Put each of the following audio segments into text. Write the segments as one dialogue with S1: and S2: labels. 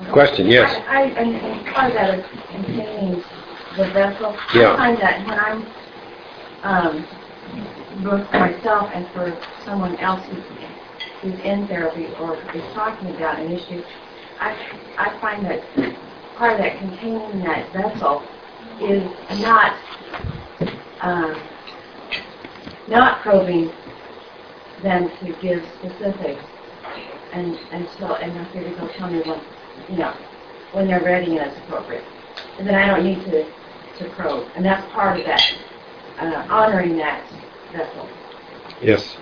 S1: Question, yes.
S2: And part of that is containing the vessel.
S1: Yeah.
S2: I find that when I'm, both for myself and for someone else who's in therapy or is talking about an issue, I find that part of that containing that vessel is not probing them to give specifics, and I figure they'll tell me when they're ready and it's appropriate, and then I don't need to probe, and that's part of that honoring that vessel.
S1: Yes.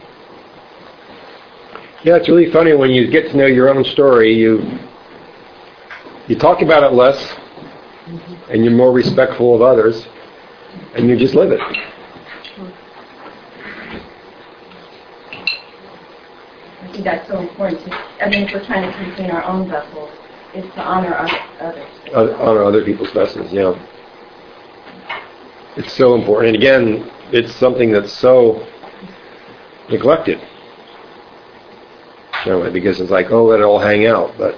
S1: Yeah, it's really funny when you get to know your own story. You talk about it less, and you're more respectful of others, and you just live it.
S2: I think that's so important. If we're trying to contain our own vessels, is to honor others.
S1: Honor other people's vessels, yeah. It's so important. And again, it's something that's so neglected. Because it's like, let it all hang out, but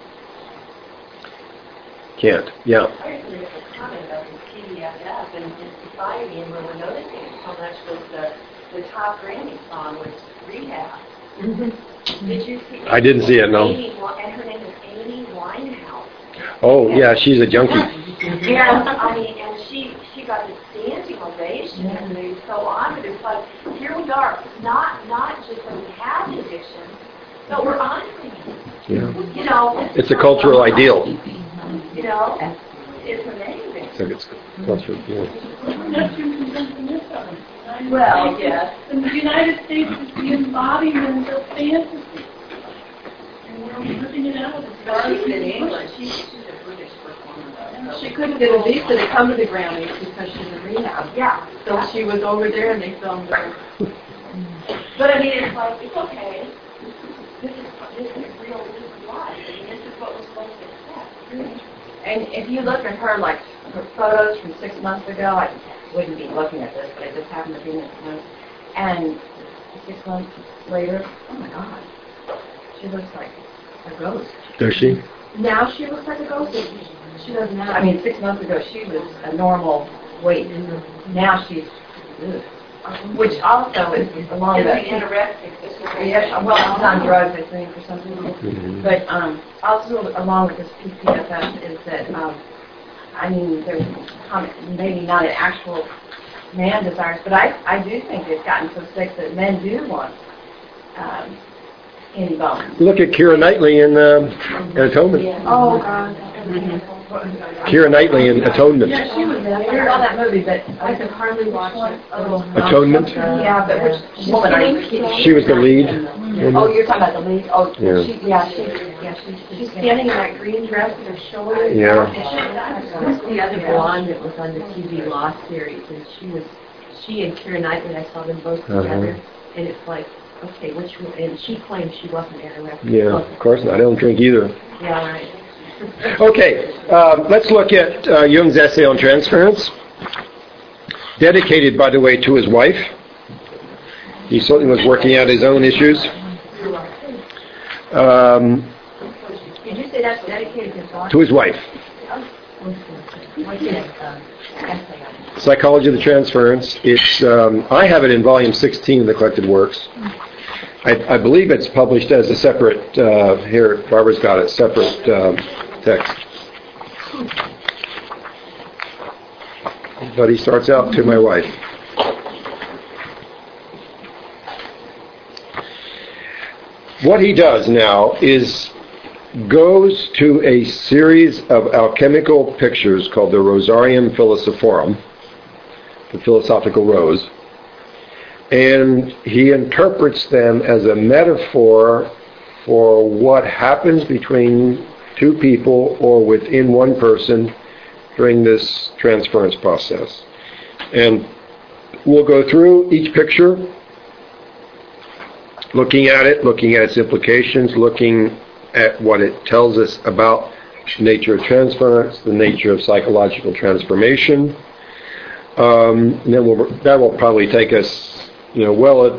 S1: can't. Yeah.
S3: I agree with the comment about the PDFF and in society, and we're noticing how much was the top Grammy song was Rehab. Mm-hmm. Did you see?
S1: I didn't see it, no.
S3: And her name is Amy Winehouse.
S1: Oh, yeah, she's a junkie.
S3: Yeah, and she got this standing ovation, and they were so honored. It's like, here we are, not just that we have addiction, but we're honoring it.
S1: Yeah. It's a cultural ideal.
S3: It's amazing.
S1: So it's cultural, yeah.
S3: Well, yes.
S4: And the United States is the embodiment of fantasy. And we're living it out.
S3: She's in England. She's a British performer.
S4: She couldn't get a visa to come to the Grammys because she's in rehab.
S3: Yeah.
S4: So she was over there and they filmed her.
S3: But it's like, it's okay. This is real. This is life. This is what we're supposed to accept.
S2: And if you look at her, like her photos from 6 months ago, I wouldn't be looking at this, but I just happened to be in it once. And 6 months later, oh my God, she looks like a ghost.
S1: Does she?
S2: Now she looks like a ghost. She doesn't have. 6 months ago she was a normal weight. Now she's, which also is along the
S3: anorexic.
S2: Yeah, well, she's on drugs, I think, or something. Mm-hmm. But also along with this PCFS is that there's maybe not an actual man desires, but I do think it's gotten so sick that men do want skinny bones.
S1: Look at Keira Knightley in Atonement.
S2: Yeah. Oh God.
S3: Mm-hmm.
S1: Keira Knightley in Atonement.
S2: Yeah, she was there. I saw that movie, but I could hardly watch it.
S1: Atonement?
S2: Yeah, but which woman are you kidding?
S1: She was the lead.
S2: Oh, you're talking about the lead? Oh,
S1: yeah.
S2: She's standing in that green dress with her shoulders.
S1: Yeah.
S5: Who's the other blonde that was on the TV Lost series? And she and Keira Knightley, I saw them both together, and it's like, okay, which one? And she claims she wasn't anorexic.
S1: Yeah, of course not. I don't drink either.
S5: Yeah, right.
S1: Okay, let's look at Jung's essay on transference, dedicated, by the way, to his wife. He certainly was working out his own issues.
S2: Did you say that's dedicated to his wife?
S1: To his wife. Psychology of the Transference. It's I have it in volume 16 of the collected works. I believe it's published as a separate, here Barbara's got it, separate text. But he starts out, to my wife. What he does now is goes to a series of alchemical pictures called the Rosarium Philosophorum, the philosophical rose, and he interprets them as a metaphor for what happens between two people or within one person during this transference process. And we'll go through each picture, looking at its implications, looking at what it tells us about the nature of transference, the nature of psychological transformation. And then that will probably take us, we'll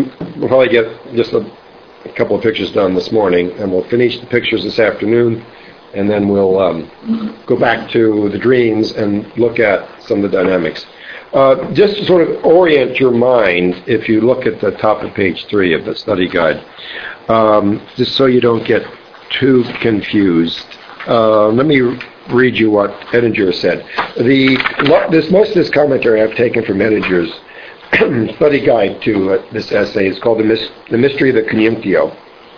S1: probably get just a couple of pictures done this morning, and we'll finish the pictures this afternoon. and then we'll go back to the dreams and look at some of the dynamics. Just to sort of orient your mind, if you look at the top of page 3 of the study guide, just so you don't get too confused, let me read you what Edinger said. Most of this commentary I've taken from Edinger's study guide to this essay. Is called The Mystery of the Conjunctio.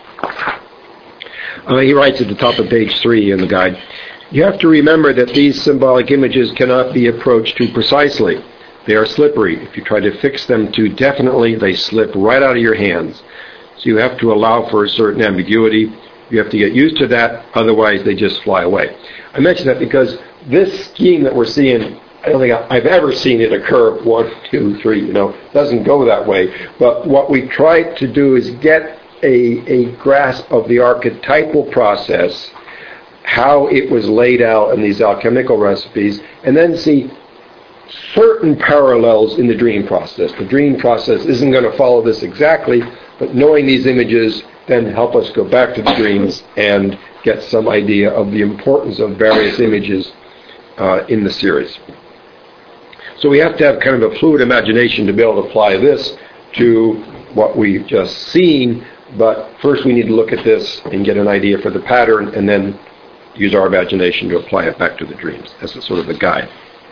S1: He writes at the top of page 3 in the guide, "You have to remember that these symbolic images cannot be approached too precisely. They are slippery. If you try to fix them too definitely, they slip right out of your hands. So you have to allow for a certain ambiguity. You have to get used to that, otherwise they just fly away." I mention that because this scheme that we're seeing, I don't think I've ever seen it occur 1, 2, 3, doesn't go that way. But what we try to do is get a grasp of the archetypal process, how it was laid out in these alchemical recipes, and then see certain parallels in the dream process. The dream process isn't going to follow this exactly, but knowing these images then help us go back to the dreams and get some idea of the importance of various images in the series. So we have to have kind of a fluid imagination to be able to apply this to what we've just seen, but first we need to look at this and get an idea for the pattern, and then use our imagination to apply it back to the dreams. That's sort of the guide.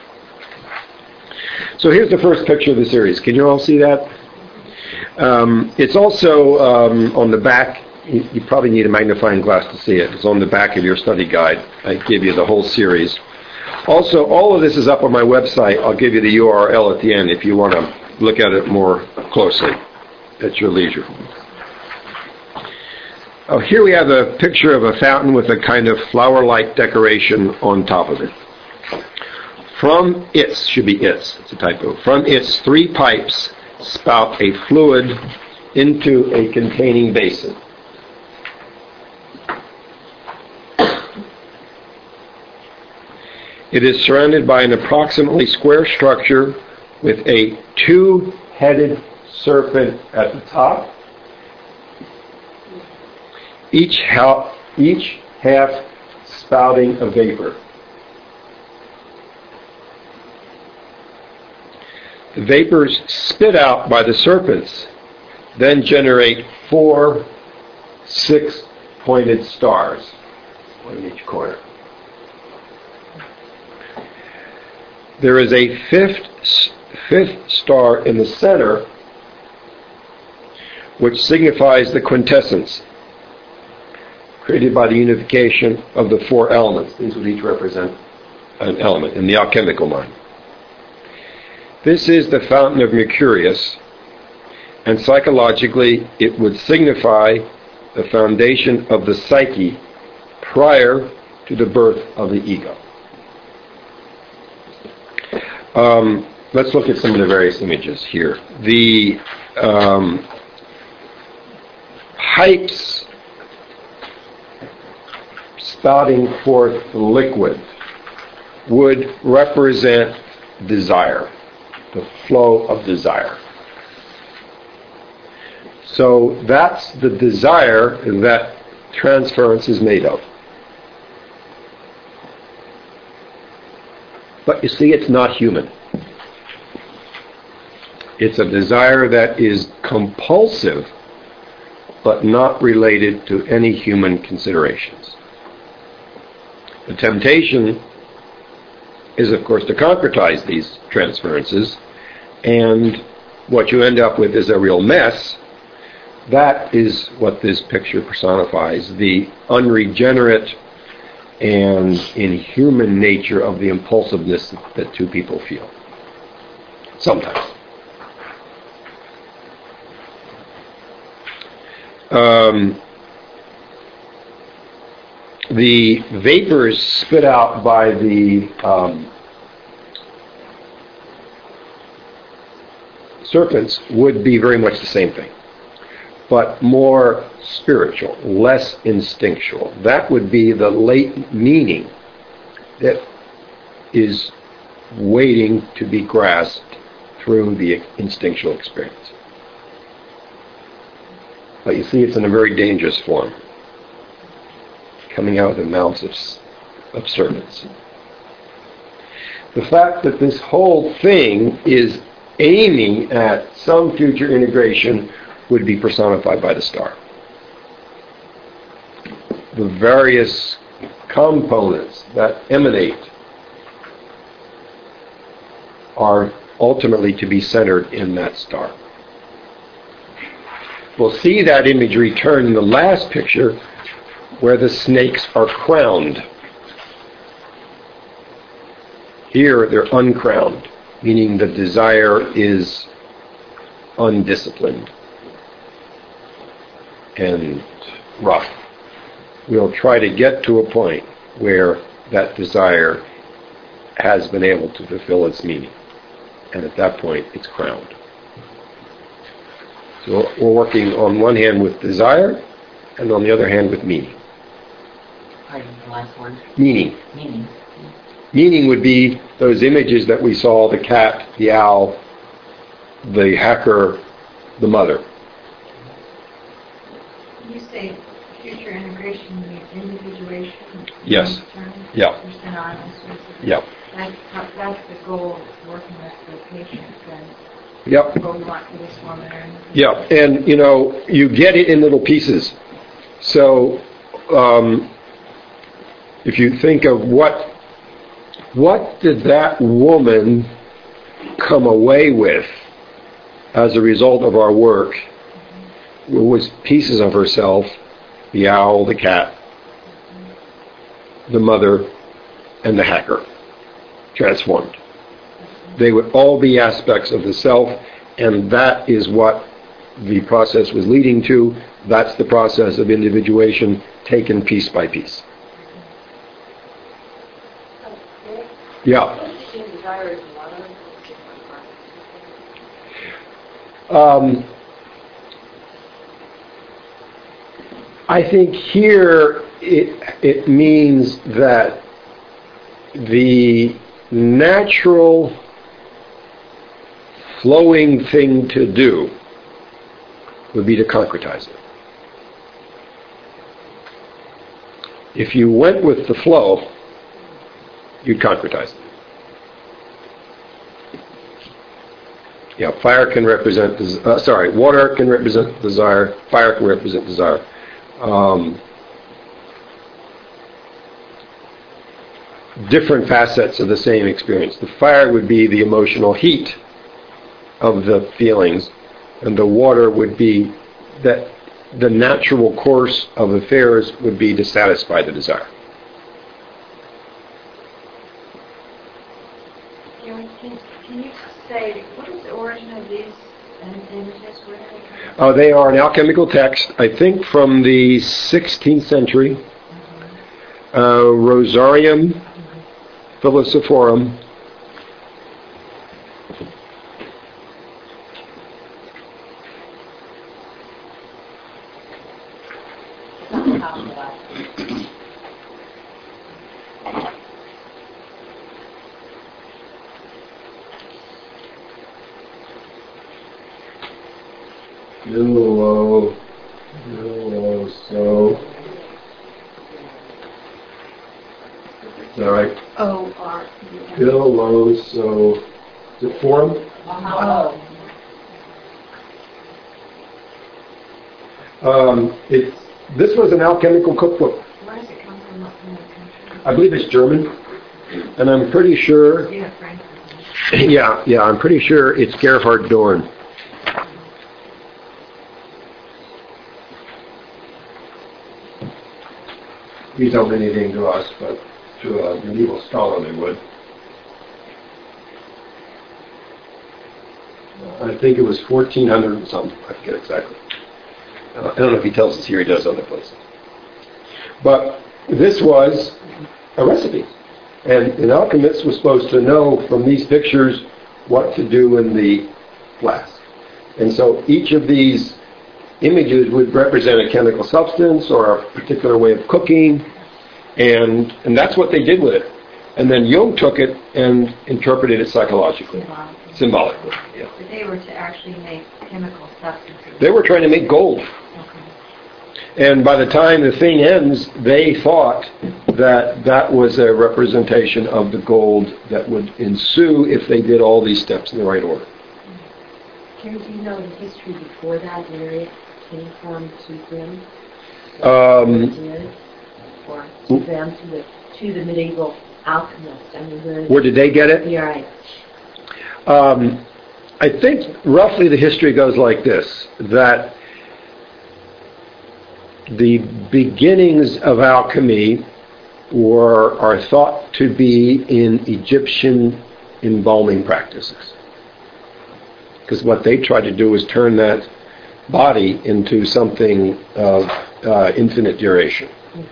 S1: So here's the first picture of the series. Can you all see that? It's also on the back. You probably need a magnifying glass to see it. It's on the back of your study guide. I give you the whole series. Also, all of this is up on my website. I'll give you the URL at the end if you want to look at it more closely at your leisure. Oh, here we have a picture of a fountain with a kind of flower-like decoration on top of it. From it's a typo. From its 3 pipes spout a fluid into a containing basin. It is surrounded by an approximately square structure with a 2-headed serpent at the top, each half spouting a vapor. The vapors spit out by the serpents then generate 4 6-pointed stars, one in each corner. There is a fifth star in the center, which signifies the quintessence, created by the unification of the 4 elements. These would each represent an element in the alchemical mind. This is the fountain of Mercurius, and psychologically it would signify the foundation of the psyche prior to the birth of the ego. Let's look at some of the various images here. The pipes spouting forth liquid would represent desire, the flow of desire. So that's the desire that transference is made of. But you see, it's not human. It's a desire that is compulsive, but not related to any human considerations. The temptation is, of course, to concretize these transferences, and what you end up with is a real mess. That is what this picture personifies, the unregenerate and inhuman nature of the impulsiveness that 2 people feel. Sometimes. The vapors spit out by the serpents would be very much the same thing, but more spiritual, less instinctual. That would be the latent meaning that is waiting to be grasped through the instinctual experience. But you see, it's in a very dangerous form. coming out of the mouths of serpents. The fact that this whole thing is aiming at some future integration would be personified by the star. The various components that emanate are ultimately to be centered in that star. We'll see that image return in the last picture where the snakes are crowned. Here they're uncrowned, meaning the desire is undisciplined and rough. We'll try to get to a point where that desire has been able to fulfill its meaning. And at that point, it's crowned. So we're working on one hand with desire, and on the other hand with meaning.
S5: Pardon, the last one.
S1: Meaning.
S5: Meaning.
S1: Meaning would be those images that we saw, the cat, the owl, the hacker, the mother.
S6: You say future integration means individuation?
S1: Yes. Yeah.
S6: You're synonymous with it.
S1: Yeah.
S6: That's the goal of working with the patients and
S1: Yep.
S6: the goal you want for this woman or
S1: Yeah, and you get it in little pieces. So, if you think of what did that woman come away with as a result of our work, it was pieces of herself, the owl, the cat, the mother, and the hacker, transformed. They would all be aspects of the self, and that is what the process was leading to. That's the process of individuation taken piece by piece. Yeah. I think here it means that the natural flowing thing to do would be to concretize it. If you went with the flow, you'd concretize it. Yeah, water can represent desire, fire can represent desire. Different facets of the same experience. The fire would be the emotional heat of the feelings, and the water would be that the natural course of affairs would be to satisfy the desire.
S6: Can you say, what is the origin of these images? Where do they come from?
S1: They are an alchemical text, I think from the 16th century. Rosarium Philosophorum. Is that right? Philosophorum. This was an alchemical cookbook.
S6: Where does it come from? What kind of country?
S1: I believe it's German, and I'm pretty sure.
S6: Yeah, Frank.
S1: Yeah, I'm pretty sure it's Gerhard Dorn. These don't mean anything to us, but to a medieval scholar they would. I think it was 1400 and something. I forget exactly. I don't know if he tells us here. He does other places. But this was a recipe. And an alchemist was supposed to know from these pictures what to do in the flask. And so each of these images would represent a chemical substance or a particular way of cooking. And that's what they did with it. And then Jung took it and interpreted it psychologically. Symbolically, yeah.
S6: But they were to actually make chemical substances.
S1: They were trying to make gold.
S6: Okay.
S1: And by the time the thing ends, they thought that that was a representation of the gold that would ensue if they did all these steps in the right order.
S5: Carrie, do you know the history before that, where it came from to them? Or to them, to the medieval alchemists? I mean,
S1: where did they get it?
S5: Yeah, right.
S1: I think roughly the history goes like this, that the beginnings of alchemy are thought to be in Egyptian embalming practices. Because what they tried to do was turn that body into something of infinite duration.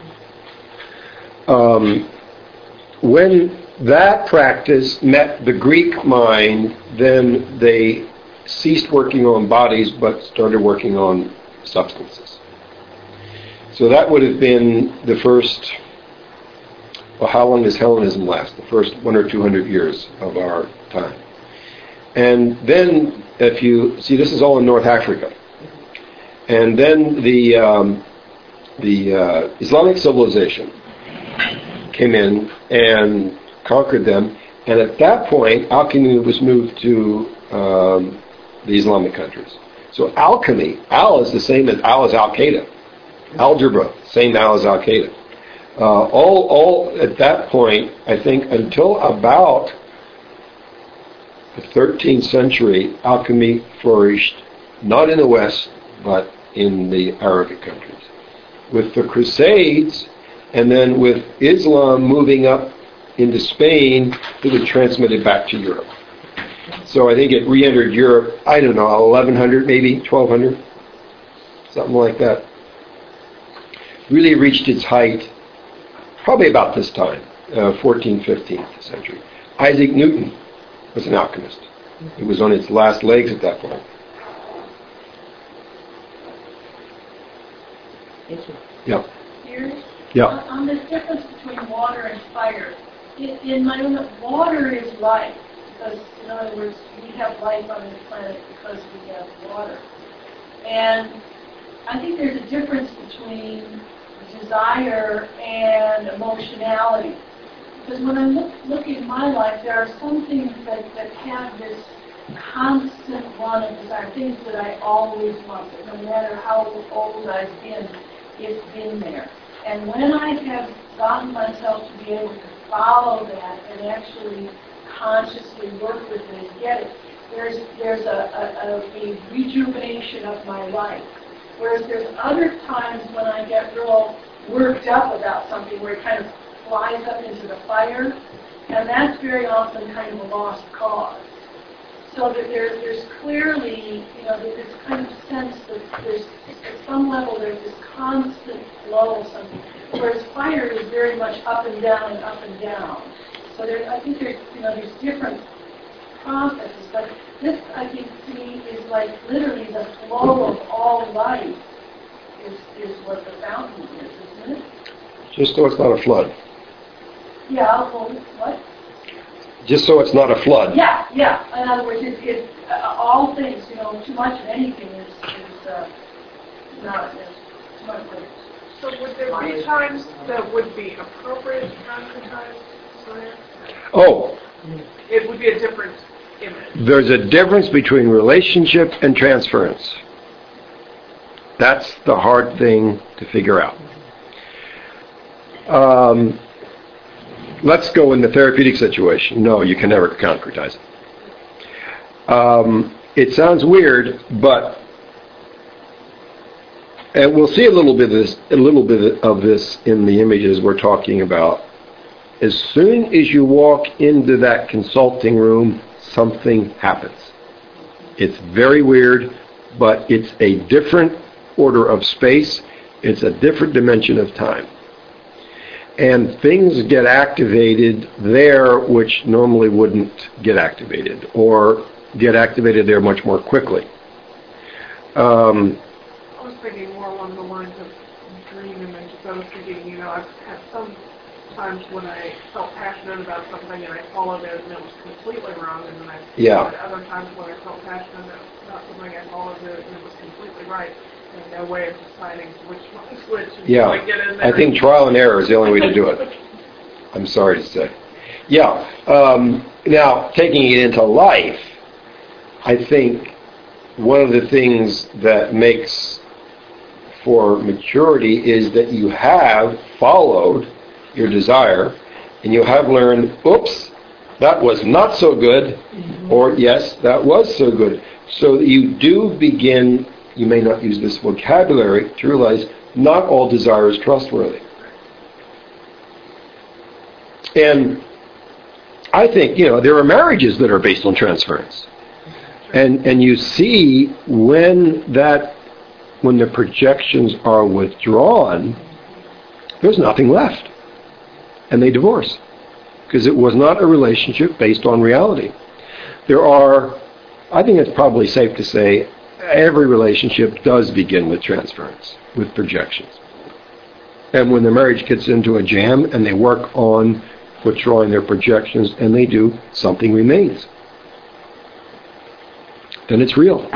S1: When that practice met the Greek mind, then they ceased working on bodies but started working on substances. So that would have been the first, well, how long does Hellenism last? The first 100 or 200 years of our time. And then, if you see, this is all in North Africa. And then the Islamic civilization came in and conquered them. And at that point, alchemy was moved to the Islamic countries. So alchemy, Al is the same as Al-Qaeda. Algebra, same Al as Al-Qaeda. All at that point, I think, until about the 13th century, alchemy flourished, not in the West, but in the Arabic countries. With the Crusades, and then with Islam moving up into Spain, it was transmitted back to Europe. So I think it re-entered Europe, I don't know, 1100 maybe, 1200, something like that. Really reached its height probably about this time, 14th, 15th century. Isaac Newton was an alchemist. It was on its last legs at that point.
S5: Thank you.
S1: Yeah.
S4: Here,
S1: Yeah.
S4: on this difference between water and fire, in my own, water is life, because, in other words, we have life on this planet because we have water. And I think there's a difference between desire and emotionality. Because when I look at my life, there are some things that have this constant run of desire, things that I always wanted, no matter how old I've been, it's been there. And when I have gotten myself to be able to follow that and actually consciously work with it and get it, there's a rejuvenation of my life. Whereas there's other times when I get real worked up about something where it kind of flies up into the fire, and that's very often kind of a lost cause. So that there's clearly, this kind of sense that there's, at some level, there's this constant flow of something, whereas fire is very much up and down and up and down. So I think there's different processes, but this, I think, to me, is like literally the flow of all life is what the fountain is, isn't it?
S1: Just so it's not a flood.
S4: Yeah, well, what?
S1: Just so it's not a flood.
S4: Yeah. In other words, it's all things, too much of anything is not too much of it.
S6: So would there be times that would be appropriate to concretize science?
S1: Oh,
S6: It would be a different image.
S1: there's a difference between relationship and transference. That's the hard thing to figure out. Let's go in the therapeutic situation. No, you can never concretize it. It sounds weird, but and we'll see a little bit of this in the images we're talking about. As soon as you walk into that consulting room, something happens. It's very weird, but it's a different order of space. It's a different dimension of time. And things get activated there which normally wouldn't get activated, or get activated there much more quickly.
S6: I was thinking more along the lines of dream images. I was thinking, I've had some times when I felt passionate about something and I followed it and it was completely wrong, and then I had other times when I felt passionate about something, I followed it and it was completely right. no way of deciding which one's which.
S1: Yeah,
S6: Like get in there
S1: I think trial and error is the only way to do it. I'm sorry to say. Yeah. Now, taking it into life, I think one of the things that makes for maturity is that you have followed your desire and you have learned, oops, that was not so good, or yes, that was so good. So that you do begin, you may not use this vocabulary, to realize not all desire is trustworthy. And I think, there are marriages that are based on transference. And you see when the projections are withdrawn, there's nothing left. And they divorce. Because it was not a relationship based on reality. I think it's probably safe to say, every relationship does begin with transference, with projections. And when the marriage gets into a jam and they work on withdrawing their projections, and they do, something remains. Then it's real.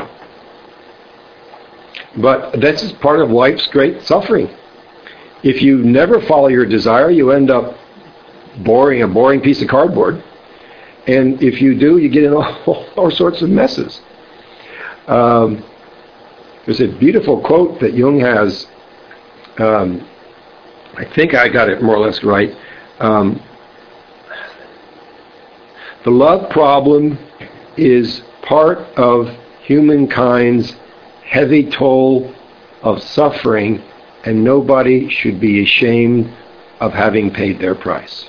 S1: But this is part of life's great suffering. If you never follow your desire, you end up a boring piece of cardboard. And if you do, you get in all sorts of messes. There's a beautiful quote that Jung has. I think I got it more or less right. The love problem is part of humankind's heavy toll of suffering, and nobody should be ashamed of having paid their price.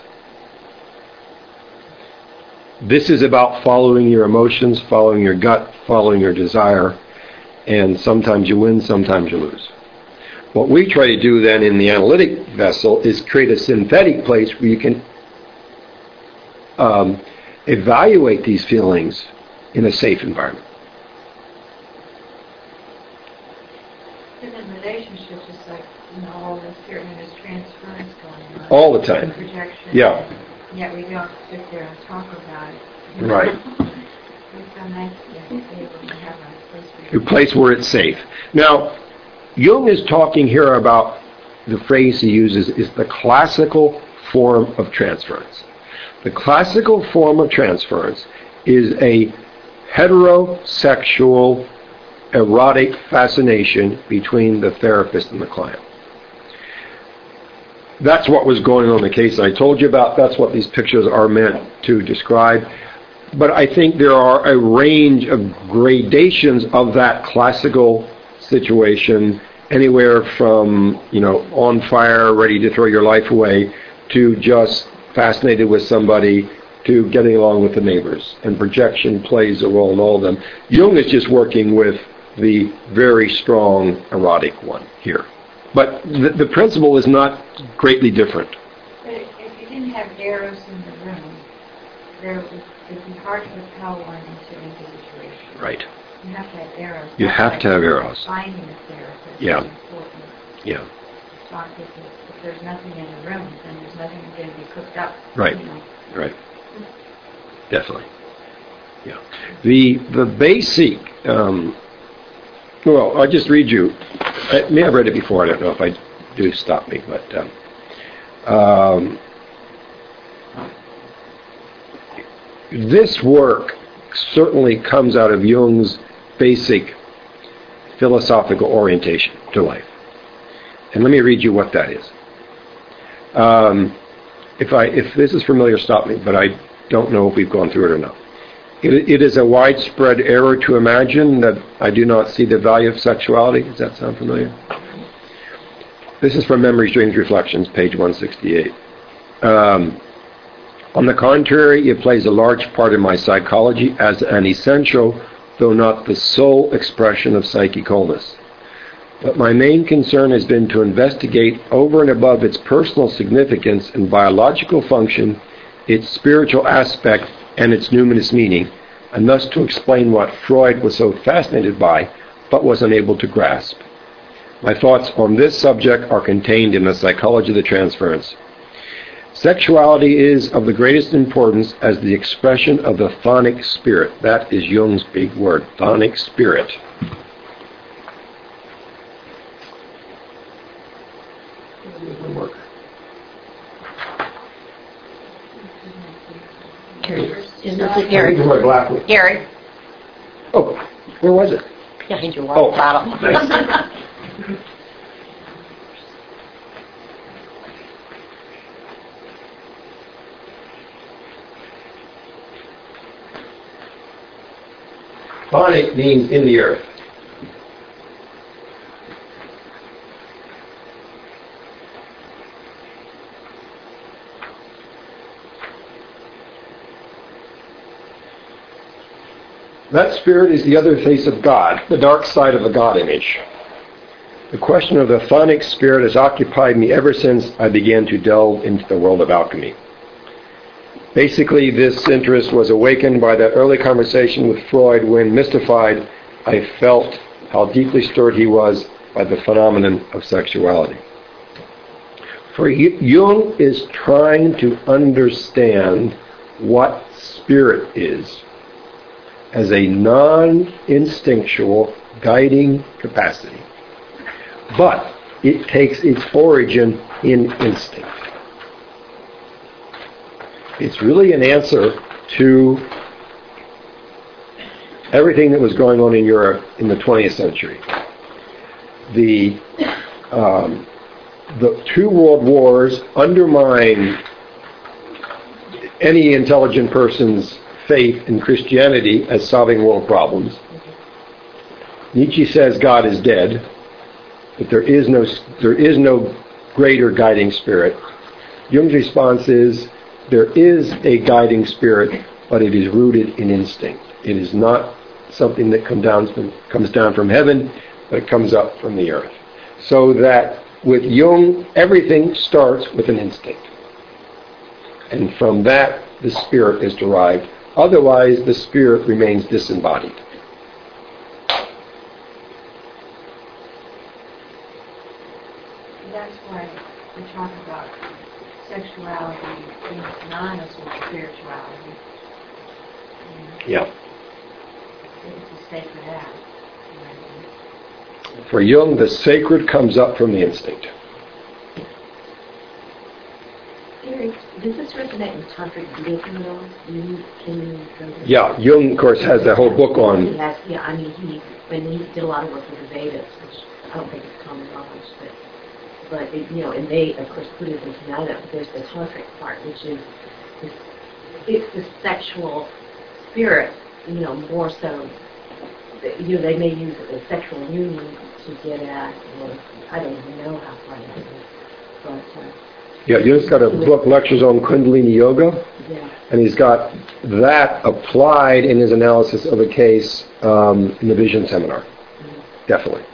S1: This is about following your emotions, following your gut, following your desire, and sometimes you win, sometimes you lose. What we try to do then in the analytic vessel is create a synthetic place where you can evaluate these feelings in a safe environment.
S7: And in relationships, it's like, all this certainly there's transference going on.
S1: All the time.
S7: Projection.
S1: Yeah.
S7: Yet we don't sit there and talk about it.
S1: Right.
S7: It's so nice to be able to have a
S1: place where it's safe. Now, Jung is talking here about, the phrase he uses is the classical form of transference. The classical form of transference is a heterosexual erotic fascination between the therapist and the client. That's what was going on in the case I told you about. That's what these pictures are meant to describe. But I think there are a range of gradations of that classical situation, anywhere from, on fire, ready to throw your life away, to just fascinated with somebody, to getting along with the neighbors. And projection plays a role in all of them. Jung is just working with the very strong erotic one here. But the principle is not greatly different.
S7: But if you didn't have Eros in the room, it'd be hard to propel one into individuation.
S1: Right.
S7: You have to have Eros.
S1: You have to have Eros.
S7: Finding a therapist
S1: Yeah.
S7: is important.
S1: Yeah.
S7: If there's nothing in the room, then there's nothing going to be cooked up.
S1: Right. Right. Definitely. Yeah. The basic. Well, I'll just read you. I may have read it before. I don't know if I do. Stop me. But this work certainly comes out of Jung's basic philosophical orientation to life. And let me read you what that is. If this is familiar, stop me, but I don't know if we've gone through it or not. It is a widespread error to imagine that I do not see the value of sexuality. Does that sound familiar? This is from Memories, Dreams, Reflections, page 168. On the contrary, it plays a large part in my psychology as an essential, though not the sole expression of psychic wholeness. But my main concern has been to investigate over and above its personal significance and biological function, its spiritual aspect, and its numinous meaning, and thus to explain what Freud was so fascinated by, but was unable to grasp. My thoughts on this subject are contained in the Psychology of the Transference. Sexuality is of the greatest importance as the expression of the chthonic spirit. That is Jung's big word, chthonic spirit.
S5: Isn't it Gary? Gary,
S1: Oh, where was it?
S5: behind your water bottle.
S1: Phonic means in the earth. That spirit is the other face of God, the dark side of the God image. The question of the phonic spirit has occupied me ever since I began to delve into the world of alchemy. Basically, this interest was awakened by that early conversation with Freud when, mystified, I felt how deeply stirred he was by the phenomenon of sexuality. For Jung is trying to understand what spirit is as a non-instinctual guiding capacity. But it takes its origin in instinct. It's really an answer to everything that was going on in Europe in the 20th century. The two world wars undermine any intelligent person's faith in Christianity as solving world problems. Nietzsche says God is dead, but there is no greater guiding spirit. Jung's response is there is a guiding spirit, but it is rooted in instinct. It is not something that comes down from heaven, but it comes up from the earth. So that with Jung, everything starts with an instinct. And from that, the spirit is derived. Otherwise, the spirit remains disembodied.
S7: That's why we talk about sexuality being synonymous with spirituality.
S1: Yeah.
S7: It's a sacred act.
S1: For Jung, the sacred comes up from the instinct.
S5: Gary, does this resonate with tantric Buddhism at all? Can you go to
S1: Yeah, Jung, of course, has that whole book
S5: He
S1: on.
S5: has, yeah, I mean, he did a lot of work with the Vedas, which I don't think is common knowledge, but it, and they, of course, Buddhism came out of it, but there's the tantric part, which is it's the sexual spirit, more so. They may use it as sexual union to get at, or I don't even know how far that is, but.
S1: Yeah, Jung's got a book, Lectures on Kundalini Yoga,
S5: Yeah.
S1: and he's got that applied in his analysis of a case in the Vision Seminar. Definitely.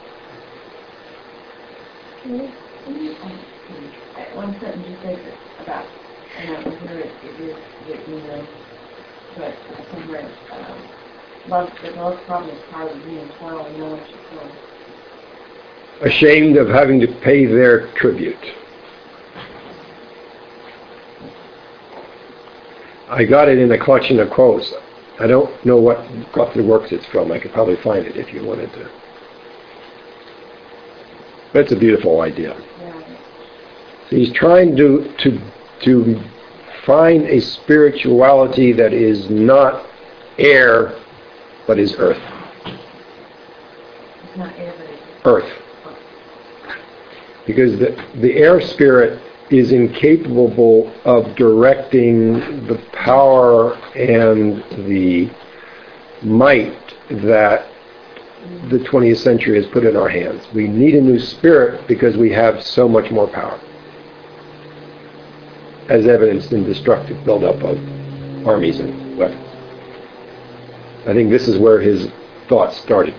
S2: One sentence you said about, and I was here it is, but somewhere, the love problem is part of being 12 and know what you feel.
S1: Ashamed of having to pay their tribute. I got it in a collection of quotes. I don't know what the works it's from. I could probably find it if you wanted to. But it's a beautiful idea.
S2: Yeah.
S1: So he's trying to find a spirituality that is not air, but is earth.
S2: It's not air, but it's
S1: Earth. Because the air spirit is incapable of directing the power and the might that the 20th century has put in our hands. We need a new spirit because we have so much more power, as evidenced in destructive buildup of armies and weapons. I think this is where his thoughts started.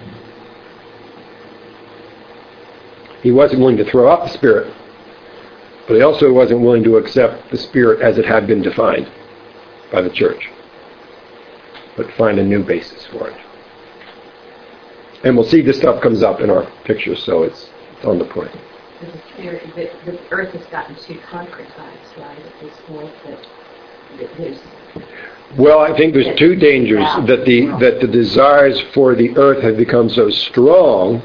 S1: He wasn't willing to throw out the spirit, but he also wasn't willing to accept the spirit as it had been defined by the church, but find a new basis for it. And we'll see this stuff comes up in our pictures, so it's on the point.
S5: The spirit, the earth has gotten too concretized, right, at this point, that there's...
S1: Well, I think there's two dangers, that the desires for the earth have become so strong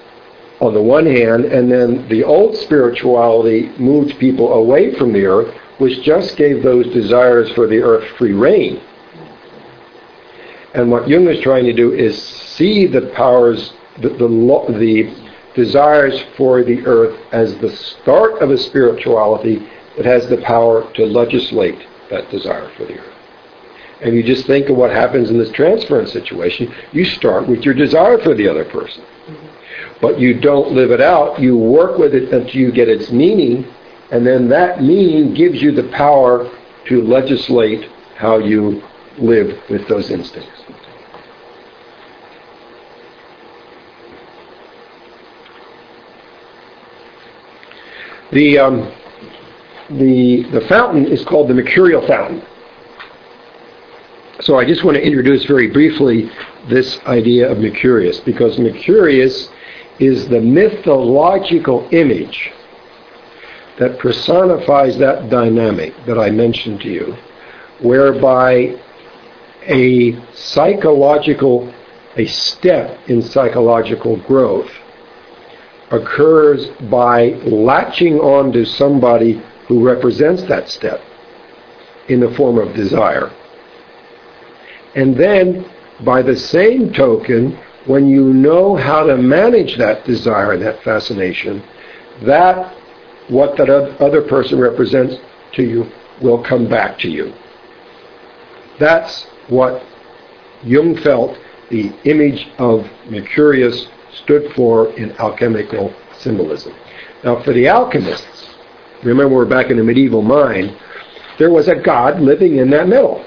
S1: on the one hand, and then the old spirituality moved people away from the earth, which just gave those desires for the earth free rein. And what Jung is trying to do is see the powers, the desires for the earth as the start of a spirituality that has the power to legislate that desire for the earth. And you just think of what happens in this transference situation. You start with your desire for the other person. But you don't live it out. You work with it until you get its meaning, and then that meaning gives you the power to legislate how you live with those instincts. The fountain is called the Mercurial Fountain. So I just want to introduce very briefly this idea of Mercurius, because Mercurius is the mythological image that personifies that dynamic that I mentioned to you, whereby a step in psychological growth occurs by latching on to somebody who represents that step in the form of desire. And then, by the same token, when you know how to manage that desire, that fascination, that what that other person represents to you will come back to you. That's what Jung felt the image of Mercurius stood for in alchemical symbolism. Now, for the alchemists, remember we're back in the medieval mind, there was a god living in that metal.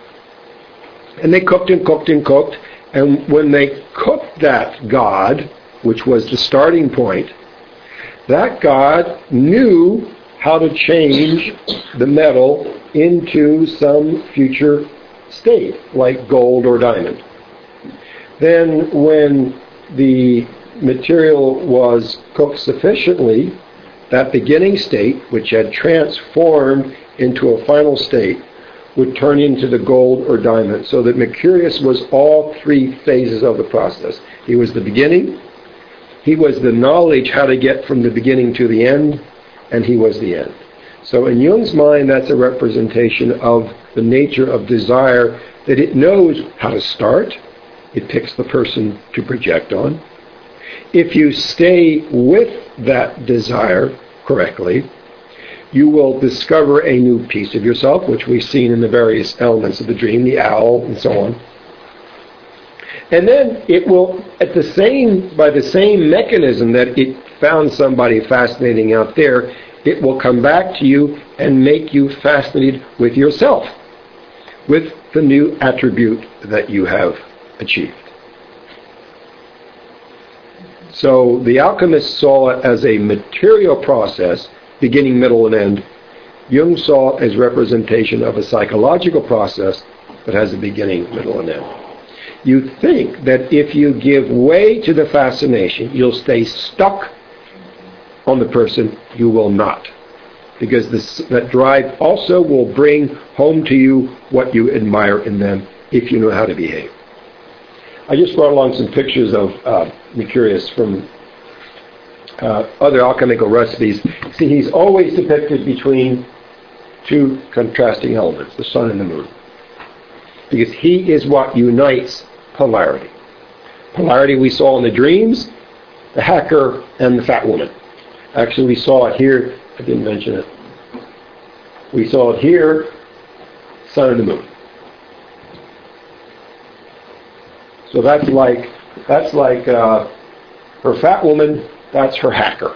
S1: And they cooked and cooked and cooked, and when they cooked that god, which was the starting point, that god knew how to change the metal into some future state, like gold or diamond. Then when the material was cooked sufficiently, that beginning state, which had transformed into a final state, would turn into the gold or diamond, so that Mercurius was all three phases of the process. He was the beginning, he was the knowledge how to get from the beginning to the end, and he was the end. So in Jung's mind, that's a representation of the nature of desire, that it knows how to start, it picks the person to project on. If you stay with that desire correctly, you will discover a new piece of yourself, which we've seen in the various elements of the dream, the owl, and so on. And then it will, by the same mechanism that it found somebody fascinating out there, it will come back to you and make you fascinated with yourself, with the new attribute that you have achieved. So the alchemist saw it as a material process, beginning, middle, and end. Jung saw it as representation of a psychological process that has a beginning, middle, and end. You think that if you give way to the fascination, you'll stay stuck on the person. You will not. Because that drive also will bring home to you what you admire in them, if you know how to behave. I just brought along some pictures of Mercurius from other alchemical recipes. See, he's always depicted between two contrasting elements, the sun and the moon. Because he is what unites polarity. Polarity we saw in the dreams, the hacker and the fat woman. Actually, we saw it here. I didn't mention it. We saw it here, sun and the moon. So that's like her fat woman, that's her hacker.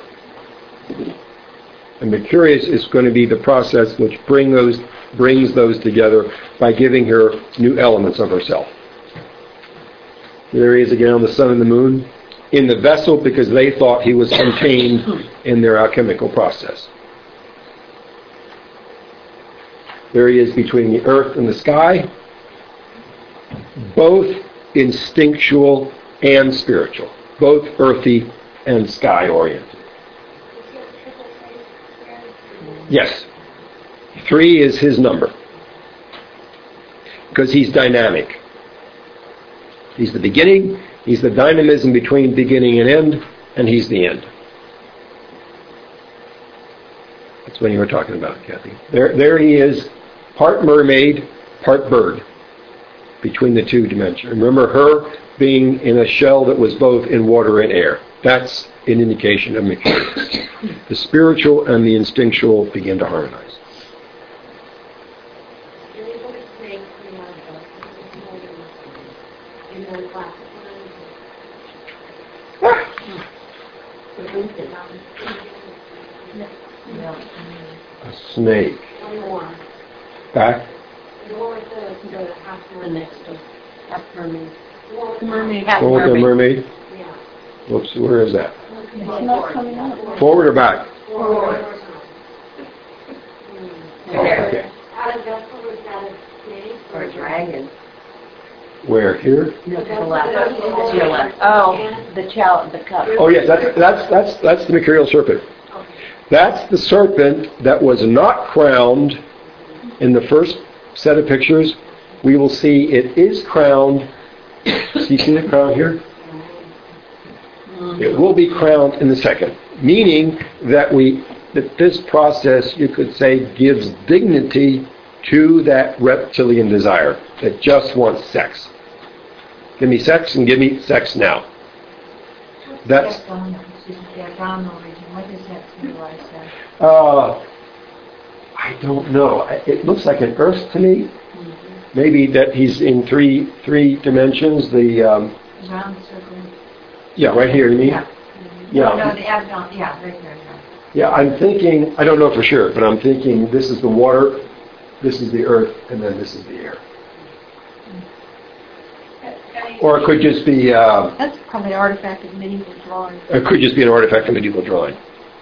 S1: And Mercurius is going to be the process which brings those together by giving her new elements of herself. There he is again on the sun and the moon, in the vessel, because they thought he was contained in their alchemical process. There he is between the earth and the sky, both instinctual and spiritual, both earthy and sky-oriented. Yes. 3 is his number, because he's dynamic. He's the beginning, he's the dynamism between beginning and end, and he's the end. That's what you were talking about, Kathy. There he is, part mermaid, part bird, between the two dimensions. Remember her being in a shell that was both in water and air. That's an indication of Mercurius. The spiritual and the instinctual begin to harmonize. A snake. Back.
S2: The next one. Half mermaid.
S6: The mermaid.
S2: Half
S1: Go with the
S2: mermaid.
S1: mermaid. Whoops, where is that?
S4: It's not coming up.
S1: Forward or back?
S3: Forward.
S1: Okay.
S3: Out of vessel, was that a snake?
S2: Or a dragon.
S1: Where? Here?
S2: No, to the left. To your left.
S3: Oh,
S2: The chalice, the cup.
S1: Oh yes, that's the mercurial serpent. That's the serpent that was not crowned in the first set of pictures. We will see it is crowned. See the crown here? It will be crowned in the second, meaning that this process, you could say, gives dignity to that reptilian desire that just wants sex. Give me sex and give me sex now. That's
S7: What does that symbolize then?
S1: I don't know. It looks like an earth to me. Maybe that he's in three dimensions. The
S7: Round circle?
S1: yeah, right here. You mean?
S7: Yeah.
S1: Yeah.
S7: No, the abdomen, yeah, right there, yeah.
S1: Yeah, I'm thinking. I don't know for sure, but I'm thinking this is the water, this is the earth, and then this is the air. Or it could just be.
S4: That's probably an artifact of medieval drawing.
S1: It could just be an artifact of medieval drawing.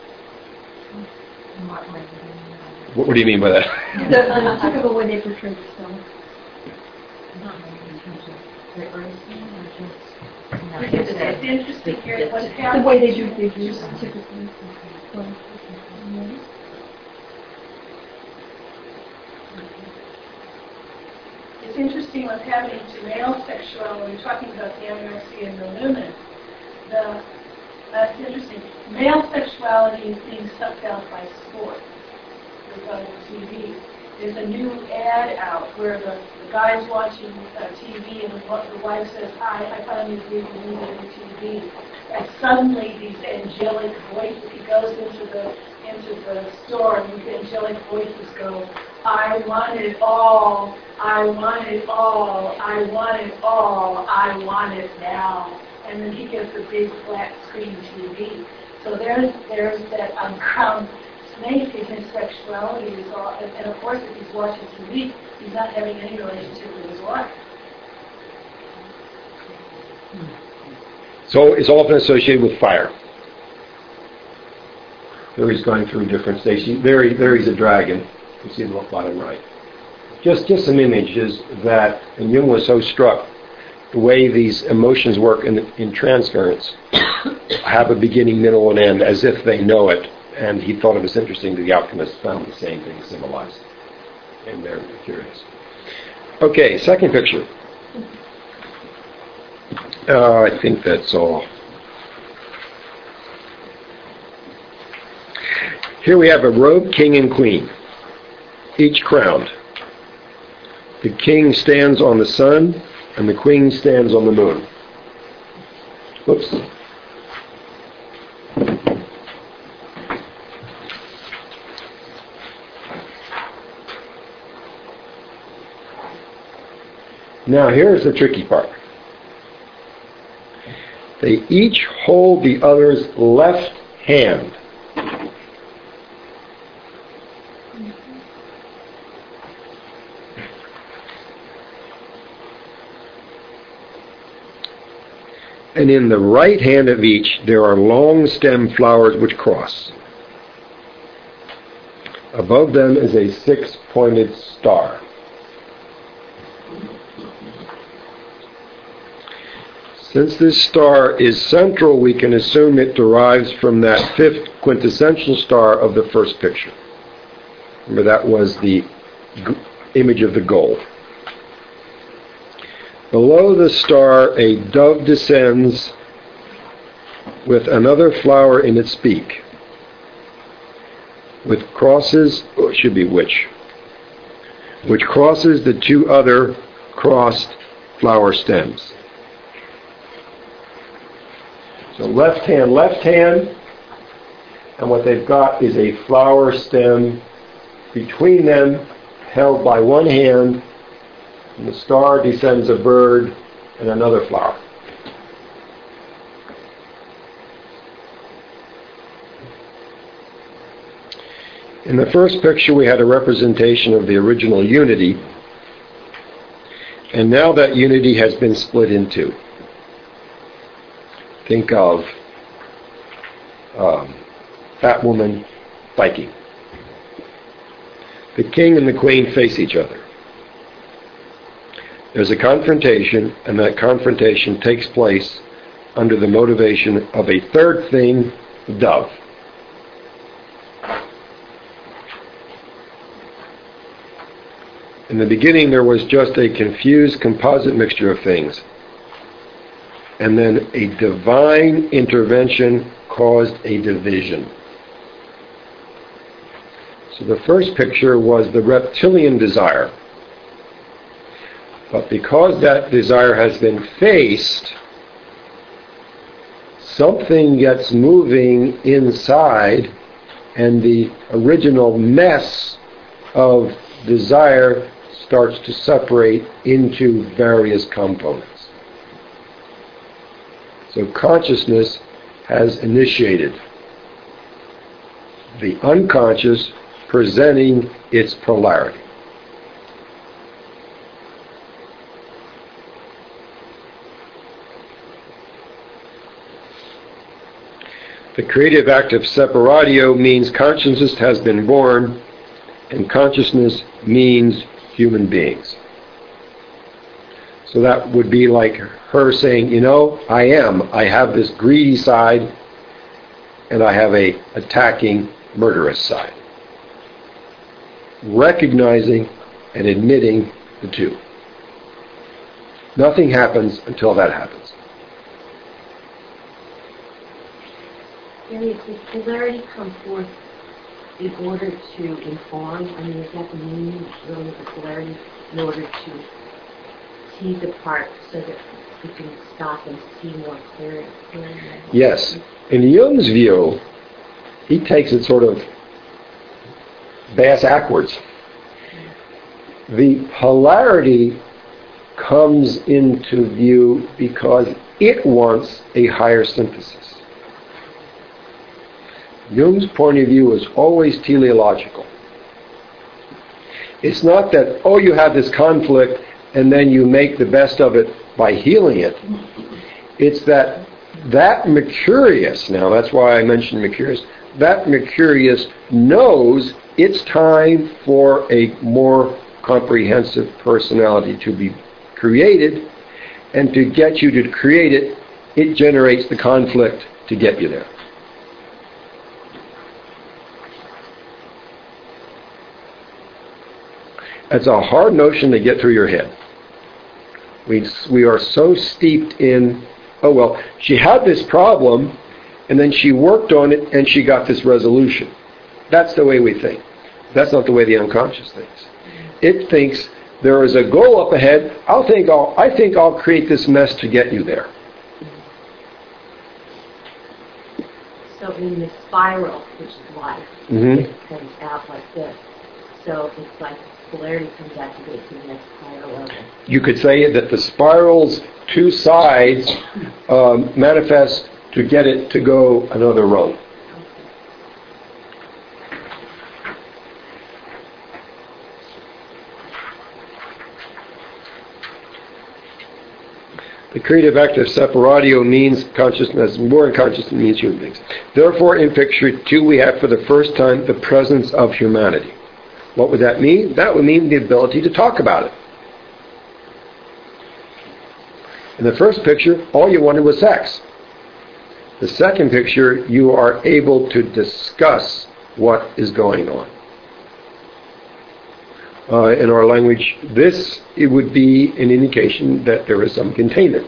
S7: In what way?
S1: What do you mean by that?
S4: The typical way they portray the stone.
S7: Not in terms of the earth or just...
S4: It's interesting here what's
S7: The
S4: happening. The way they do figures typically. It's interesting what's happening to male sexuality. We're talking about the anorexia and the lumen. That's interesting. Male sexuality is being sucked out by sport. With TV. There's a new ad out where the guy's watching TV and the wife says, I finally agree with you on TV. And suddenly these angelic voices, he goes into the store and these angelic voices go, I want it all, I want it all, I want it all, I want it now. And then he gets a big flat screen TV. So there's that uncrowned snake in his sexuality is all, and of course if he's watching TV, he's not having any relationship with his wife.
S1: So it's often associated with fire. There he's going through different stations. There he's a dragon. You see the bottom right. Just some images that, and Jung was so struck, the way these emotions work in transference have a beginning, middle, and end as if they know it. And he thought it was interesting that the alchemists found the same thing symbolized in their Mercurius. Okay, second picture. I think that's all. Here we have a robed king and queen, each crowned. The king stands on the sun, and the queen stands on the moon. Whoops. Now here's the tricky part. They each hold the other's left hand. And in the right hand of each, there are long stem flowers which cross. Above them is a six-pointed star. Since this star is central, we can assume it derives from that fifth quintessential star of the first picture. Remember, that was the image of the goal. Below the star, a dove descends with another flower in its beak. which crosses the two other crossed flower stems. So left hand, and what they've got is a flower stem between them, held by one hand, and the star descends a bird and another flower. In the first picture, we had a representation of the original unity, and now that unity has been split in two. Think of fat woman Viking. The king and the queen face each other. There's a confrontation, and that confrontation takes place under the motivation of a third thing, the dove. In the beginning, there was just a confused composite mixture of things. And then a divine intervention caused a division. So the first picture was the reptilian desire. But because that desire has been faced, something gets moving inside, and the original mess of desire starts to separate into various components. So consciousness has initiated the unconscious presenting its polarity. The creative act of separatio means consciousness has been born, and consciousness means human beings. So that would be like her saying, I have this greedy side, and I have a attacking, murderous side. Recognizing and admitting the two. Nothing happens until that happens.
S5: Does polarity come forth in order to inform? Is that the meaning really of the polarity, in order to tease apart so that we can stop and see more clearly?
S1: Yes. In Jung's view, he takes it sort of bass-ackwards. The polarity comes into view because it wants a higher synthesis. Jung's point of view is always teleological. It's not that, you have this conflict and then you make the best of it by healing it. It's that Mercurius, now that's why I mentioned Mercurius, that Mercurius knows it's time for a more comprehensive personality to be created, and to get you to create it, it generates the conflict to get you there. It's a hard notion to get through your head. We are so steeped in, she had this problem, and then she worked on it, and she got this resolution. That's the way we think. That's not the way the unconscious thinks. It thinks there is a goal up ahead. I think I'll create this mess to get you there.
S5: So in the spiral, which is life, it comes out like this. So it's like polarity comes out to get to the next higher level. You
S1: could say that the spiral's two sides manifest to get it to go another road. The creative act of separatio means consciousness, more than consciousness means human beings. Therefore, in picture 2, we have for the first time the presence of humanity. What would that mean? That would mean the ability to talk about it. In the first picture, all you wanted was sex. The second picture, you are able to discuss what is going on. In our language, it would be an indication that there is some containment.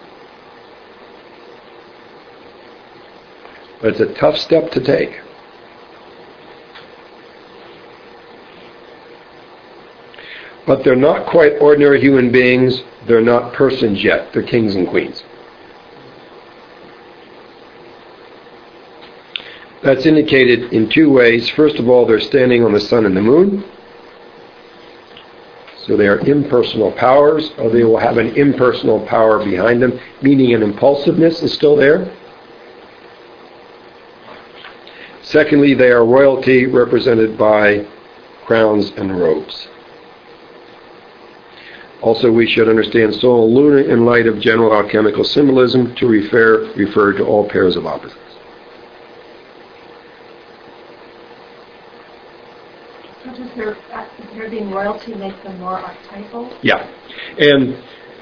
S1: But it's a tough step to take. But they're not quite ordinary human beings. They're not persons yet. They're kings and queens. That's indicated in two ways. First of all, they're standing on the sun and the moon. So they are impersonal powers, or they will have an impersonal power behind them, meaning an impulsiveness is still there. Secondly, they are royalty represented by crowns and robes. Also, we should understand Sol and Luna in light of general alchemical symbolism to refer to all pairs of opposites.
S4: So does their being royalty make them more archetypal?
S1: Yeah. And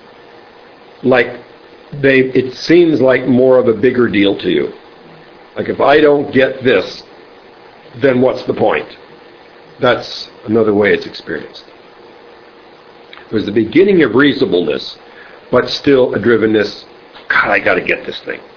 S1: it seems like more of a bigger deal to you. Like, if I don't get this, then what's the point? That's another way it's experienced. There's the beginning of reasonableness, but still a drivenness. God, I got to get this thing.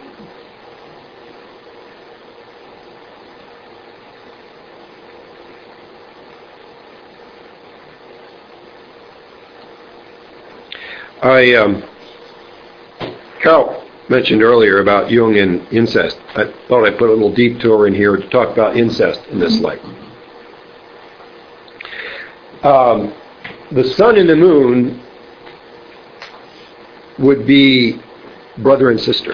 S1: Carol mentioned earlier about Jung and incest. I thought I'd put a little detour in here to talk about incest in this light. The sun and the moon would be brother and sister.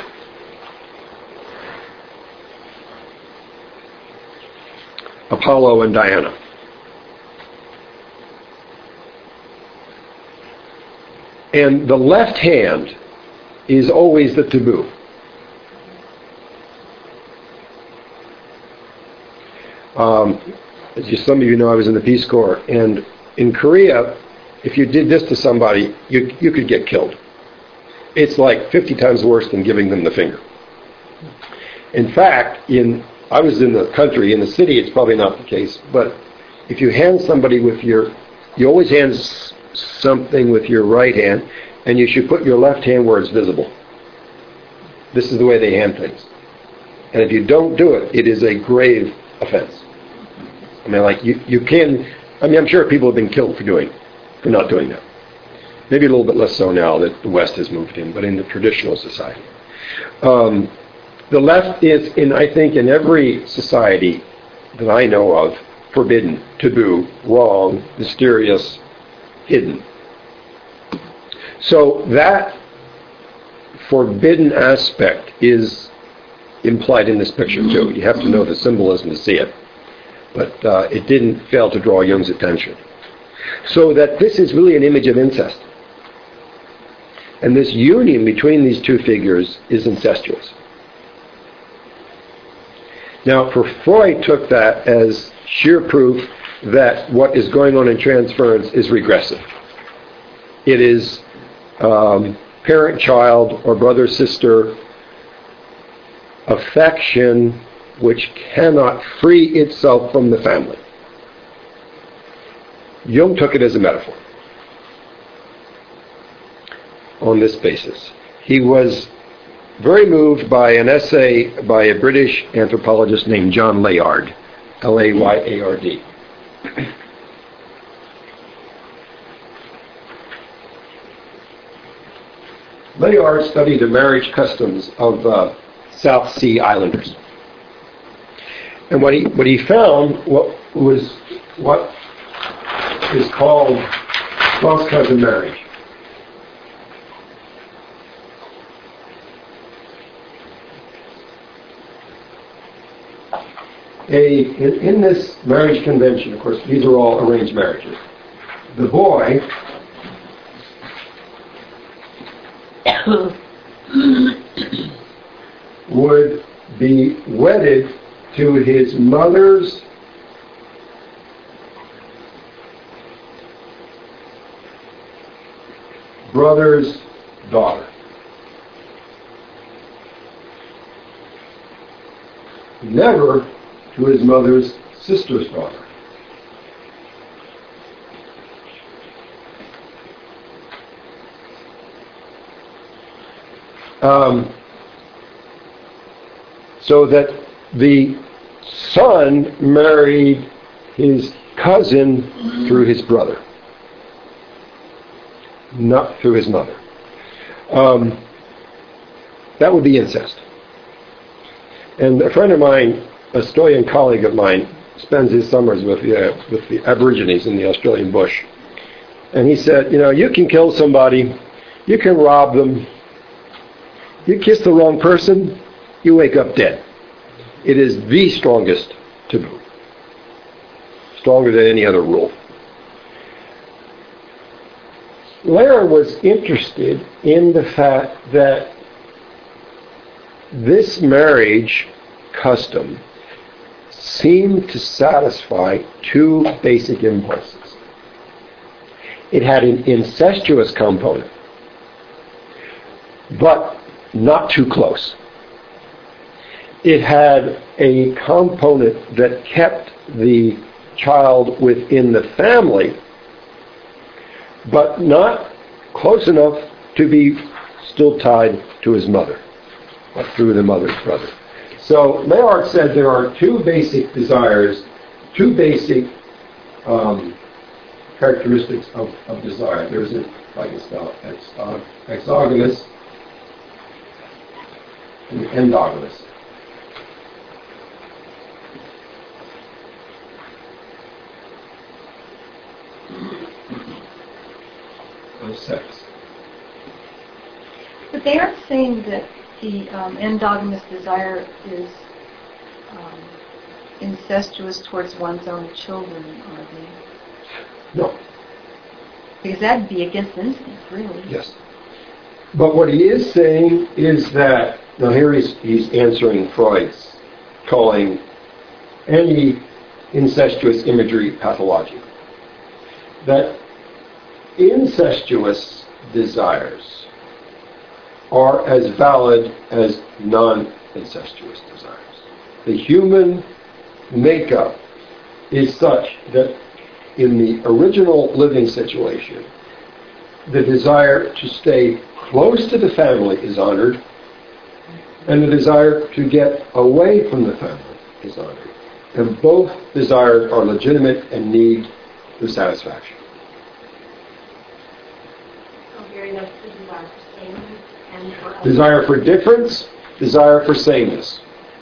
S1: Apollo and Diana. And the left hand is always the taboo. As some of you know, I was in the Peace Corps, and in Korea, if you did this to somebody, you could get killed. It's like 50 times worse than giving them the finger. In fact, I was in the country, in the city it's probably not the case, but if you hand somebody you always hand something with your right hand, and you should put your left hand where it's visible. This is the way they hand things. And if you don't do it, it is a grave offense. I mean, I'm sure people have been killed for not doing that. Maybe a little bit less so now that the West has moved in, but in the traditional society. The left is, I think, in every society that I know of, forbidden, taboo, wrong, mysterious, hidden. So that forbidden aspect is implied in this picture too. You have to know the symbolism to see it. But it didn't fail to draw Jung's attention. So that this is really an image of incest. And this union between these two figures is incestuous. Now, for Freud took that as sheer proof that what is going on in transference is regressive. It is parent-child or brother-sister affection which cannot free itself from the family. Jung took it as a metaphor on this basis. He was very moved by an essay by a British anthropologist named John Layard, Layard. Layard studied the marriage customs of South Sea Islanders. And what he found was what is called cross cousin marriage. In this marriage convention, of course, these are all arranged marriages. The boy would be wedded to his mother's brother's daughter. Never to his mother's sister's daughter. So that the son married his cousin through his brother. not through his mother. That would be incest. And a friend of mine, a Australian colleague of mine, spends his summers with the Aborigines in the Australian bush. And he said, you can kill somebody, you can rob them, you kiss the wrong person, you wake up dead. It is the strongest taboo. Stronger than any other rule. Lehrer was interested in the fact that this marriage custom seemed to satisfy two basic impulses. It had an incestuous component, but not too close. It had a component that kept the child within the family, but not close enough to be still tied to his mother, or through the mother's brother. So Layard said there are two basic desires, two basic characteristics of desire. There's exogamous and endogamous. Of sex.
S8: But they aren't saying that the endogamous desire is incestuous towards one's own children, are they?
S1: No.
S8: Because that'd be against instinct, really.
S1: Yes. But what he is saying is that, now here he's answering Freud's, calling any incestuous imagery pathological. That incestuous desires are as valid as non-incestuous desires. The human makeup is such that in the original living situation, the desire to stay close to the family is honored, and the desire to get away from the family is honored. And both desires are legitimate and need the satisfaction. Desire for difference, desire for sameness.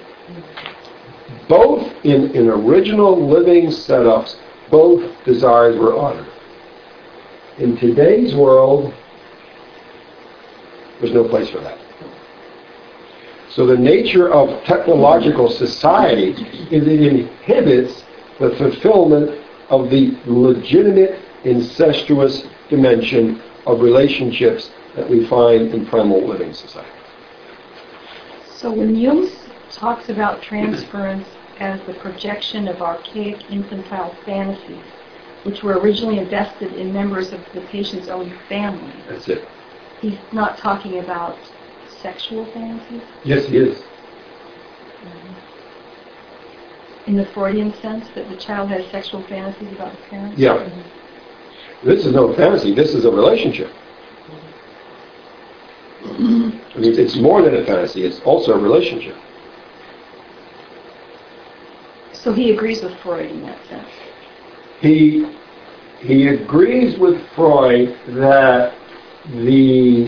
S1: Both in original living setups, both desires were honored. In today's world, there's no place for that. So the nature of technological society is it inhibits the fulfillment of the legitimate incestuous dimension of relationships that we find in primal living society.
S8: So when Jung talks about transference as the projection of archaic infantile fantasies, which were originally invested in members of the patient's own family,
S1: That's it.
S8: he's not talking about sexual fantasies?
S1: Yes, he is.
S8: In the Freudian sense, that the child has sexual fantasies about his parents?
S1: Yeah. This is no fantasy, this is a relationship. I mean, it's more than a fantasy, it's also a relationship.
S8: So he agrees with Freud in that sense?
S1: He agrees with Freud that the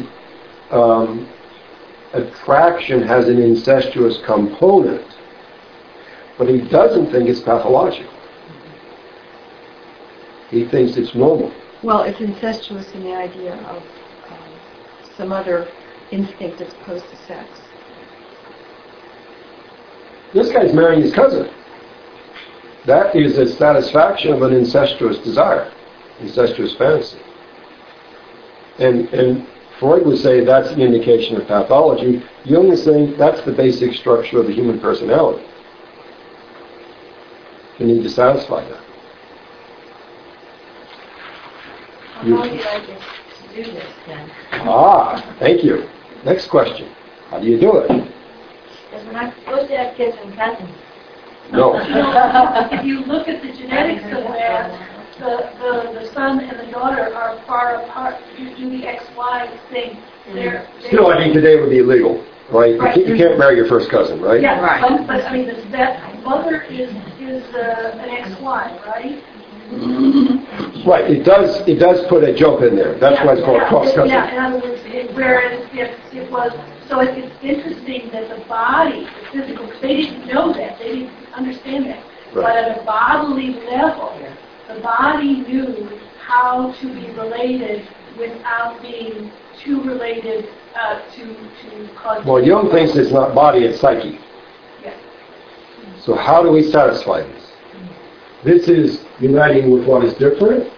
S1: attraction has an incestuous component, but he doesn't think it's pathological. He thinks it's normal.
S8: Well, it's incestuous in the idea of some other instinct as opposed to sex.
S1: This guy's marrying his cousin. That is a satisfaction of an incestuous desire, incestuous fantasy. And Freud would say that's an indication of pathology. Jung is saying that's the basic structure of the human personality. You need to satisfy that.
S2: How would you like to do this then?
S1: Thank you. Next question. How do you do it?
S2: Because we're not supposed to have kids and cousins.
S1: No.
S4: If you look at the genetics of that, the son and the daughter are far apart. You do the XY thing.
S1: Still, I think today it would be illegal, right?
S4: Right.
S1: You can't marry your first cousin, right?
S4: Yeah,
S2: Right.
S4: but I mean, that mother is an XY, right?
S1: Right, it does put a jump in there. That's why it's called cross-cutting.
S4: Yeah, in other words, whereas if it was, so it's interesting that the body, the physical, they didn't know that, they didn't understand that.
S1: Right.
S4: But at a bodily level, the body knew how to be related without being too related to cause.
S1: Well, Jung thinks it's not body, it's psyche.
S4: Yeah.
S1: So how do we satisfy this? This is uniting with what is different.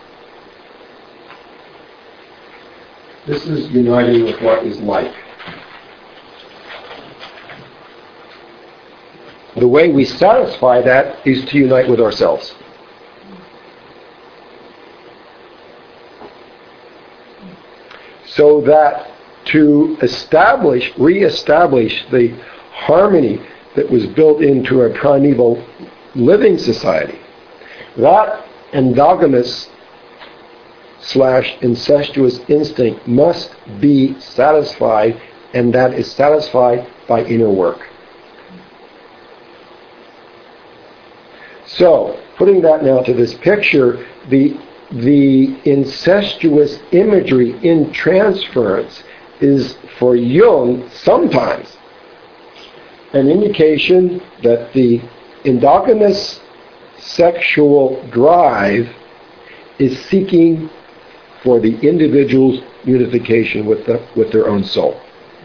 S1: This is uniting with what is like. The way we satisfy that is to unite with ourselves. So that to re-establish the harmony that was built into a primeval living society, that endogamous / incestuous instinct must be satisfied, and that is satisfied by inner work. So, putting that now to this picture, the incestuous imagery in transference is, for Jung, sometimes an indication that the endogamous sexual drive is seeking for the individual's unification with their own soul.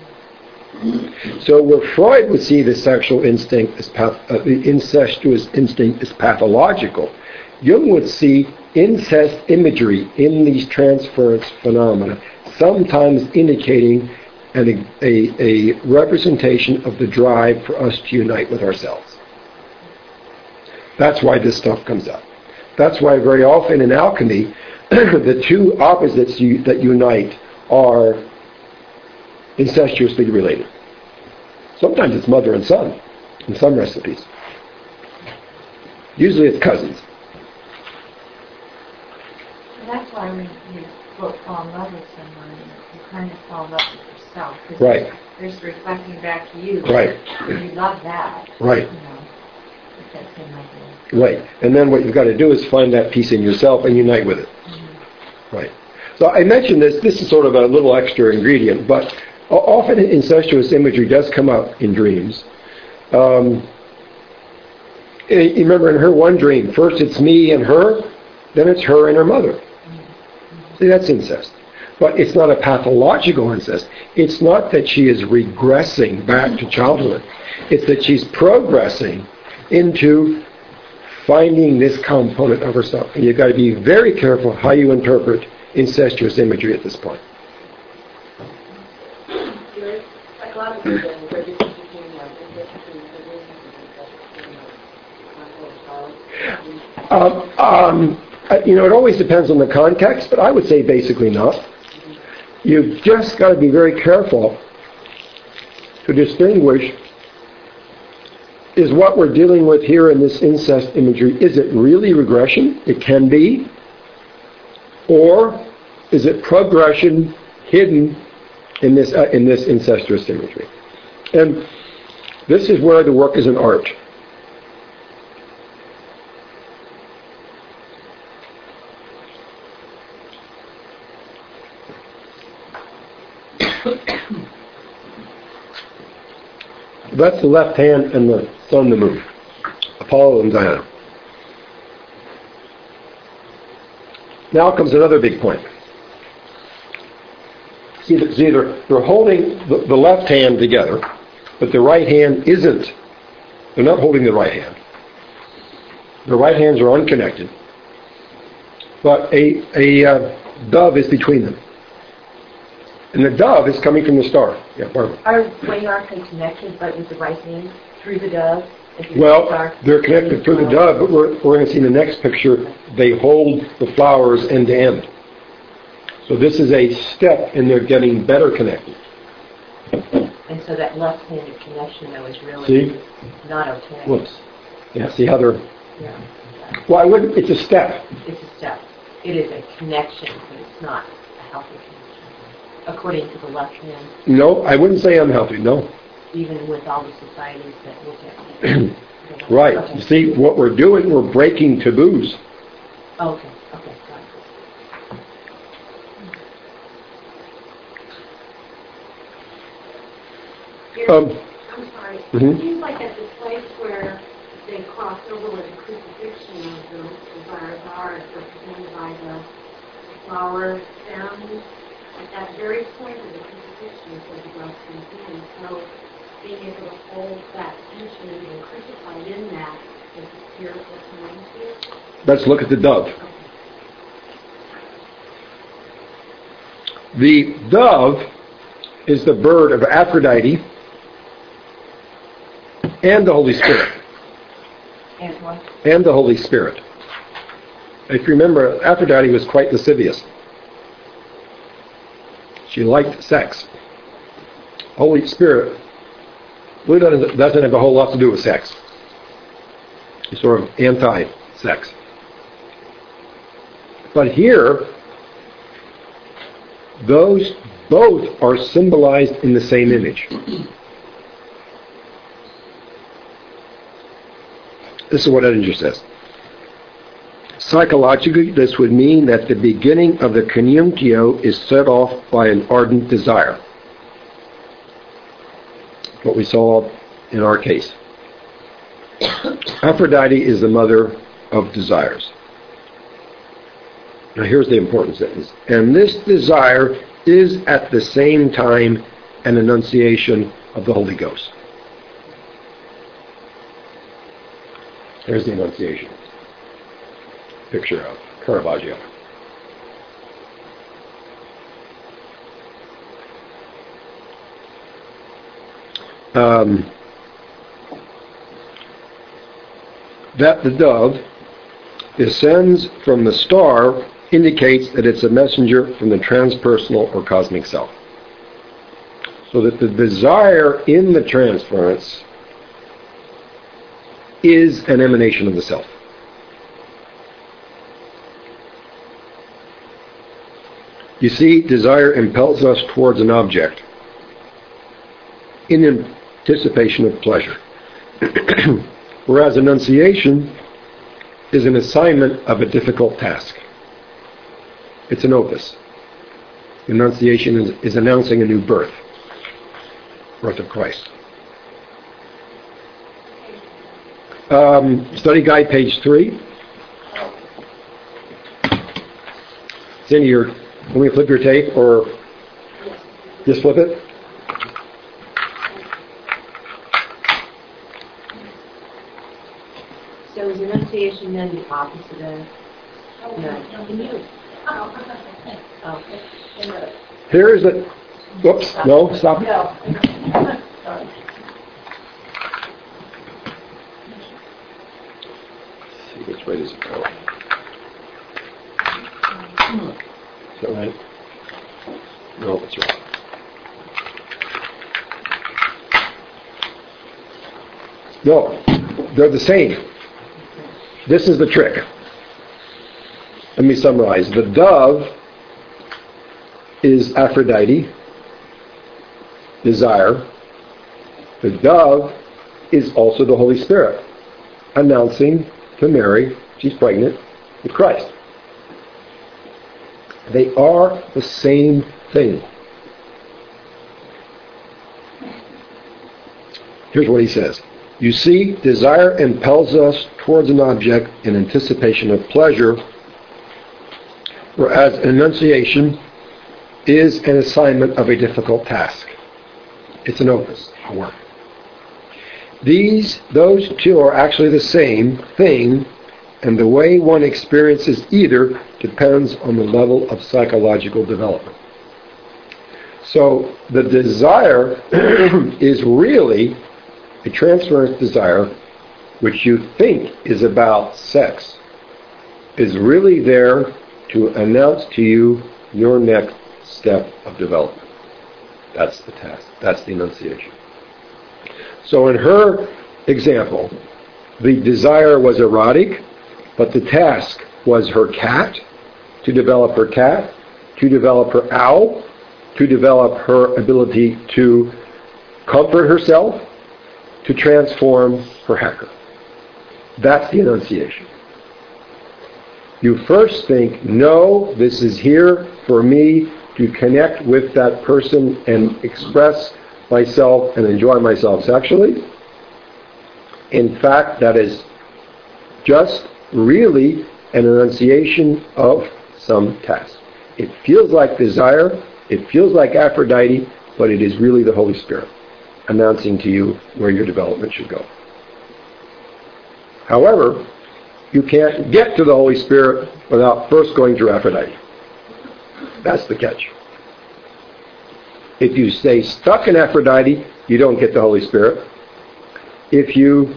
S1: So where Freud would see the sexual instinct as the incestuous instinct as pathological, Jung would see incest imagery in these transference phenomena, sometimes indicating a representation of the drive for us to unite with ourselves. That's why this stuff comes up. That's why very often in alchemy, the two opposites that unite are incestuously related. Sometimes it's mother and son in some recipes. Usually it's cousins.
S7: And that's why when you fall in love with someone, you kind of fall in love with yourself.
S1: Right.
S7: They're just reflecting back to you.
S1: Right.
S7: And you love that.
S1: Right.
S7: You know, it's that same idea.
S1: Right. And then what you've got to do is find that peace in yourself and unite with it. Mm-hmm. Right. So I mentioned this is sort of a little extra ingredient, but often incestuous imagery does come up in dreams. You remember in her one dream, first it's me and her, then it's her and her mother. See, that's incest. But it's not a pathological incest. It's not that she is regressing back to childhood. It's that she's progressing into finding this component of herself. And you've got to be very careful how you interpret incestuous imagery at this point. It always depends on the context, but I would say basically not. You've just got to be very careful to distinguish, is what we're dealing with here in this incest imagery, is it really regression? It can be. Or is it progression hidden in this incestuous imagery? And this is where the work is an art. That's the left hand and the sun and the moon. Apollo and Diana. Now comes another big point. See, they're holding the left hand together, but the right hand isn't. They're not holding the right hand. The right hands are unconnected, but a dove is between them. And the dove is coming from the star. Yeah, Barbara.
S5: Aren't they connected, but with the right hand, through the dove?
S1: Well, they're connected through the dove, but we're going to see in the next picture, they hold the flowers end to end. So this is a step in their getting better connected.
S5: And so that left-handed connection, though, is really not okay.
S1: Whoops. Yeah, see how they're...
S5: Yeah.
S1: Well, it's a step.
S5: It's a step. It is a connection, but it's not a healthy connection. According to the left hand.
S1: No, I wouldn't say unhealthy, no.
S5: Even with all the societies that look at it.
S1: Right.
S5: Okay.
S1: You see, what we're doing, we're breaking taboos.
S5: Okay. Okay, got it.
S3: I'm sorry.
S1: Mhm.
S3: It seems like at the place where they cross over with the crucifixion of the desires are, it's represented by the flower stems. At that very point of the crucifixion, photographs comes in. So being able to hold that tension and being crucified in that is the spirit that's coming to you.
S1: Let's look at the dove. The dove is the bird of Aphrodite and the Holy Spirit.
S2: And what?
S1: And the Holy Spirit. If you remember, Aphrodite was quite lascivious. She liked sex. Holy Spirit really doesn't have a whole lot to do with sex. He's sort of anti-sex. But here, those both are symbolized in the same image. This is what Edinger says. Psychologically, this would mean that the beginning of the conjunctio is set off by an ardent desire. What we saw in our case. Aphrodite is the mother of desires. Now here's the important sentence. And this desire is at the same time an enunciation of the Holy Ghost. There's the Annunciation. Picture of Caravaggio. That the dove descends from the star indicates that it's a messenger from the transpersonal or cosmic self. So that the desire in the transference is an emanation of the self. You see, desire impels us towards an object in anticipation of pleasure. Whereas enunciation is an assignment of a difficult task. It's an opus. Enunciation is announcing a new birth. Birth of Christ. Study guide, page 3. It's in your, can we flip your tape or just flip it?
S5: So is enunciation then the opposite of no? Can you? Oh.
S1: Here is it. Whoops, no, stop it.
S4: No. Sorry.
S1: See, which way does it go? Is that right? No, that's wrong. No, they're the same. This is the trick. Let me summarize. The dove is Aphrodite, desire. The dove is also the Holy Spirit, announcing to Mary she's pregnant with Christ. They are the same thing. Here's what he says. You see, desire impels us towards an object in anticipation of pleasure, whereas enunciation is an assignment of a difficult task. It's an opus, a work. Those two are actually the same thing, and the way one experiences either depends on the level of psychological development. So the desire is really a transference desire, which you think is about sex, is really there to announce to you your next step of development. That's the task. That's the enunciation. So in her example, the desire was erotic, but the task was her cat, to develop her cat, to develop her owl, to develop her ability to comfort herself, to transform her hacker. That's the enunciation. You first think, no, this is here for me to connect with that person and express myself and enjoy myself sexually. In fact, that is just really an enunciation of some task. It feels like desire, it feels like Aphrodite, but it is really the Holy Spirit announcing to you where your development should go. However, you can't get to the Holy Spirit without first going through Aphrodite. That's the catch. If you stay stuck in Aphrodite, you don't get the Holy Spirit. If you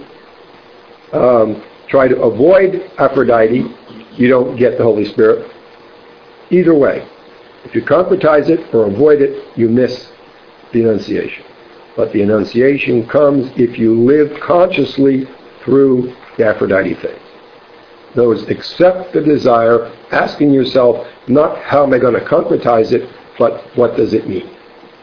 S1: try to avoid Aphrodite, you don't get the Holy Spirit. Either way, if you concretize it or avoid it, you miss the Annunciation. But the Annunciation comes if you live consciously through the Aphrodite phase. In other words, accept the desire, asking yourself, not how am I going to concretize it, but what does it mean?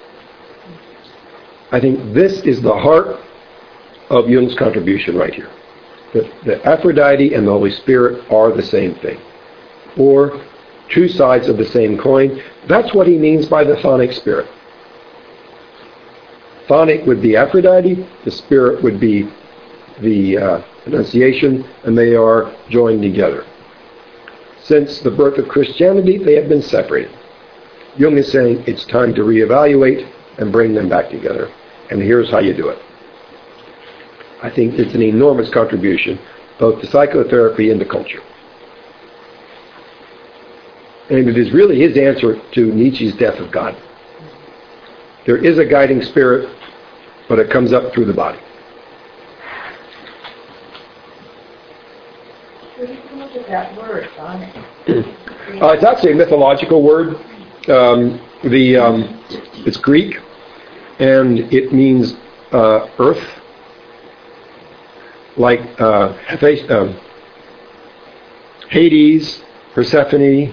S1: I think this is the heart of Jung's contribution right here. The Aphrodite and the Holy Spirit are the same thing, or two sides of the same coin. That's what he means by the chthonic spirit. Chthonic would be Aphrodite, the spirit would be the Annunciation, and they are joined together. Since the birth of Christianity, they have been separated. Jung is saying it's time to reevaluate and bring them back together. And here's how you do it. I think it's an enormous contribution, both to psychotherapy and to culture. And it is really his answer to Nietzsche's death of God. There is a guiding spirit, but it comes up through the body.
S7: Where do you come up with that word, chthonic?
S1: It's actually a mythological word. It's Greek, and it means earth, like Hades, Persephone.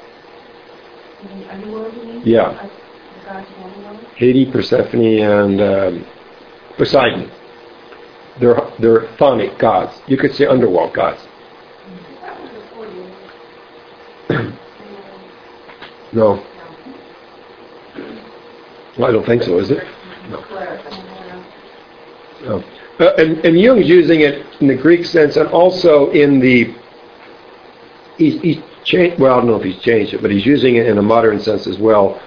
S1: Yeah. Hades, Persephone, and Poseidon. They're chthonic gods. You could say underworld gods. No. Well, I don't think so, is it? No. No. And Jung's using it in the Greek sense and also in the... He's changed, well, I don't know if he's changed it, but he's using it in a modern sense as well.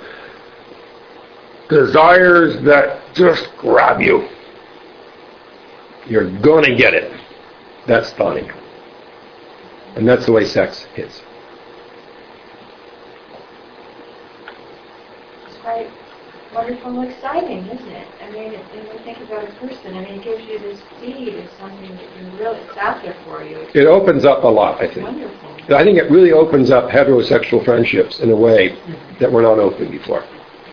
S1: Desires that just grab you. You're going to get it. That's chthonic. And that's the way sex is.
S7: It's quite wonderful and exciting, isn't it? I mean, if you think about a person, I mean, it gives you this seed of something that you really, it's out there for you.
S1: It opens up a lot, I think.
S7: Wonderful.
S1: I think it really opens up heterosexual friendships in a way that were not open before.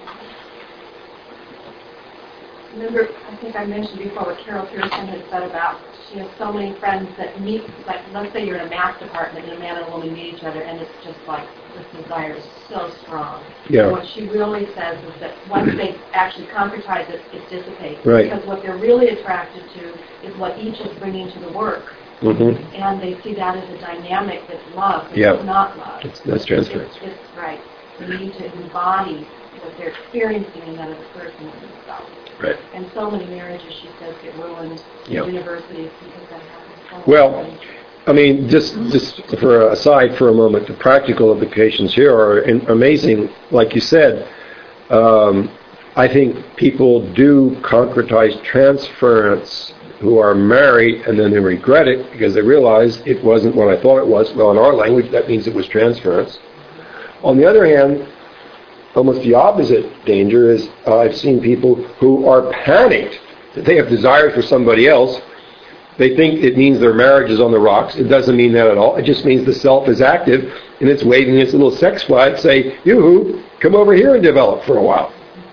S2: Remember, I think I mentioned before what Carol Pearson had said about she has so many friends that meet, like, let's say you're in a math department and a man and a woman meet each other and it's just like, this desire is so strong.
S1: Yeah.
S2: And what she really says is that once they actually concretize it, it dissipates.
S1: Right.
S2: Because what they're really attracted to is what each is bringing to the work.
S1: Mm-hmm.
S2: And they see that as a dynamic that's love, but
S1: Yeah.
S2: it's not love.
S1: That's transference.
S2: It's right. You need to embody what they're experiencing in that other person and themselves.
S1: Right.
S2: And so many marriages, she says, get ruined
S1: Yeah.
S2: in universities because that happens so
S1: Well,
S2: often.
S1: I mean, just for aside for a moment, the practical implications here are amazing. Like you said, I think people do concretize transference who are married and then they regret it because they realize it wasn't what I thought it was. Well, in our language, that means it was transference. On the other hand, almost the opposite danger is I've seen people who are panicked that they have desires for somebody else. They think it means their marriage is on the rocks. It doesn't mean that at all. It just means the self is active and it's waving its little sex flag, say, yoo-hoo, come over here and develop for a while.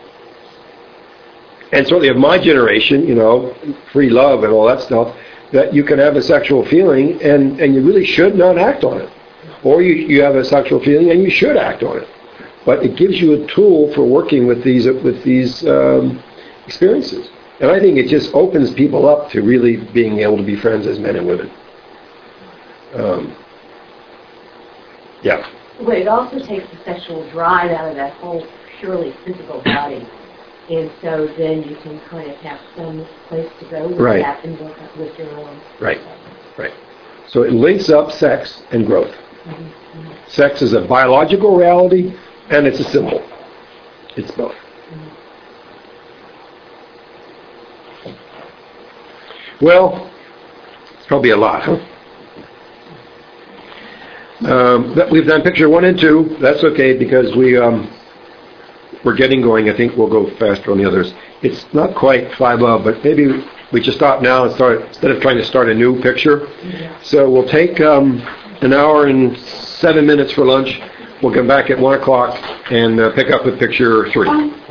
S1: And certainly of my generation, you know, free love and all that stuff, that you can have a sexual feeling and you really should not act on it. Or you have a sexual feeling and you should act on it. But it gives you a tool for working with these experiences. And I think it just opens people up to really being able to be friends as men and women. Yeah.
S5: But it also takes the sexual drive out of that whole purely physical body. And so then you can kind of have some place to go with
S1: Right.
S5: that and work up with your own.
S1: Right. Right. So it links up sex and growth.
S5: Mm-hmm.
S1: Sex is a biological reality, and it's a symbol. It's both. Well, it's probably a lot, huh? We've done picture 1 and 2. That's okay because we're getting going. I think we'll go faster on the others. It's not quite 5 but maybe we just stop now and start instead of trying to start a new picture. So we'll take an hour and 7 minutes for lunch. We'll come back at 1 o'clock and pick up with picture 3.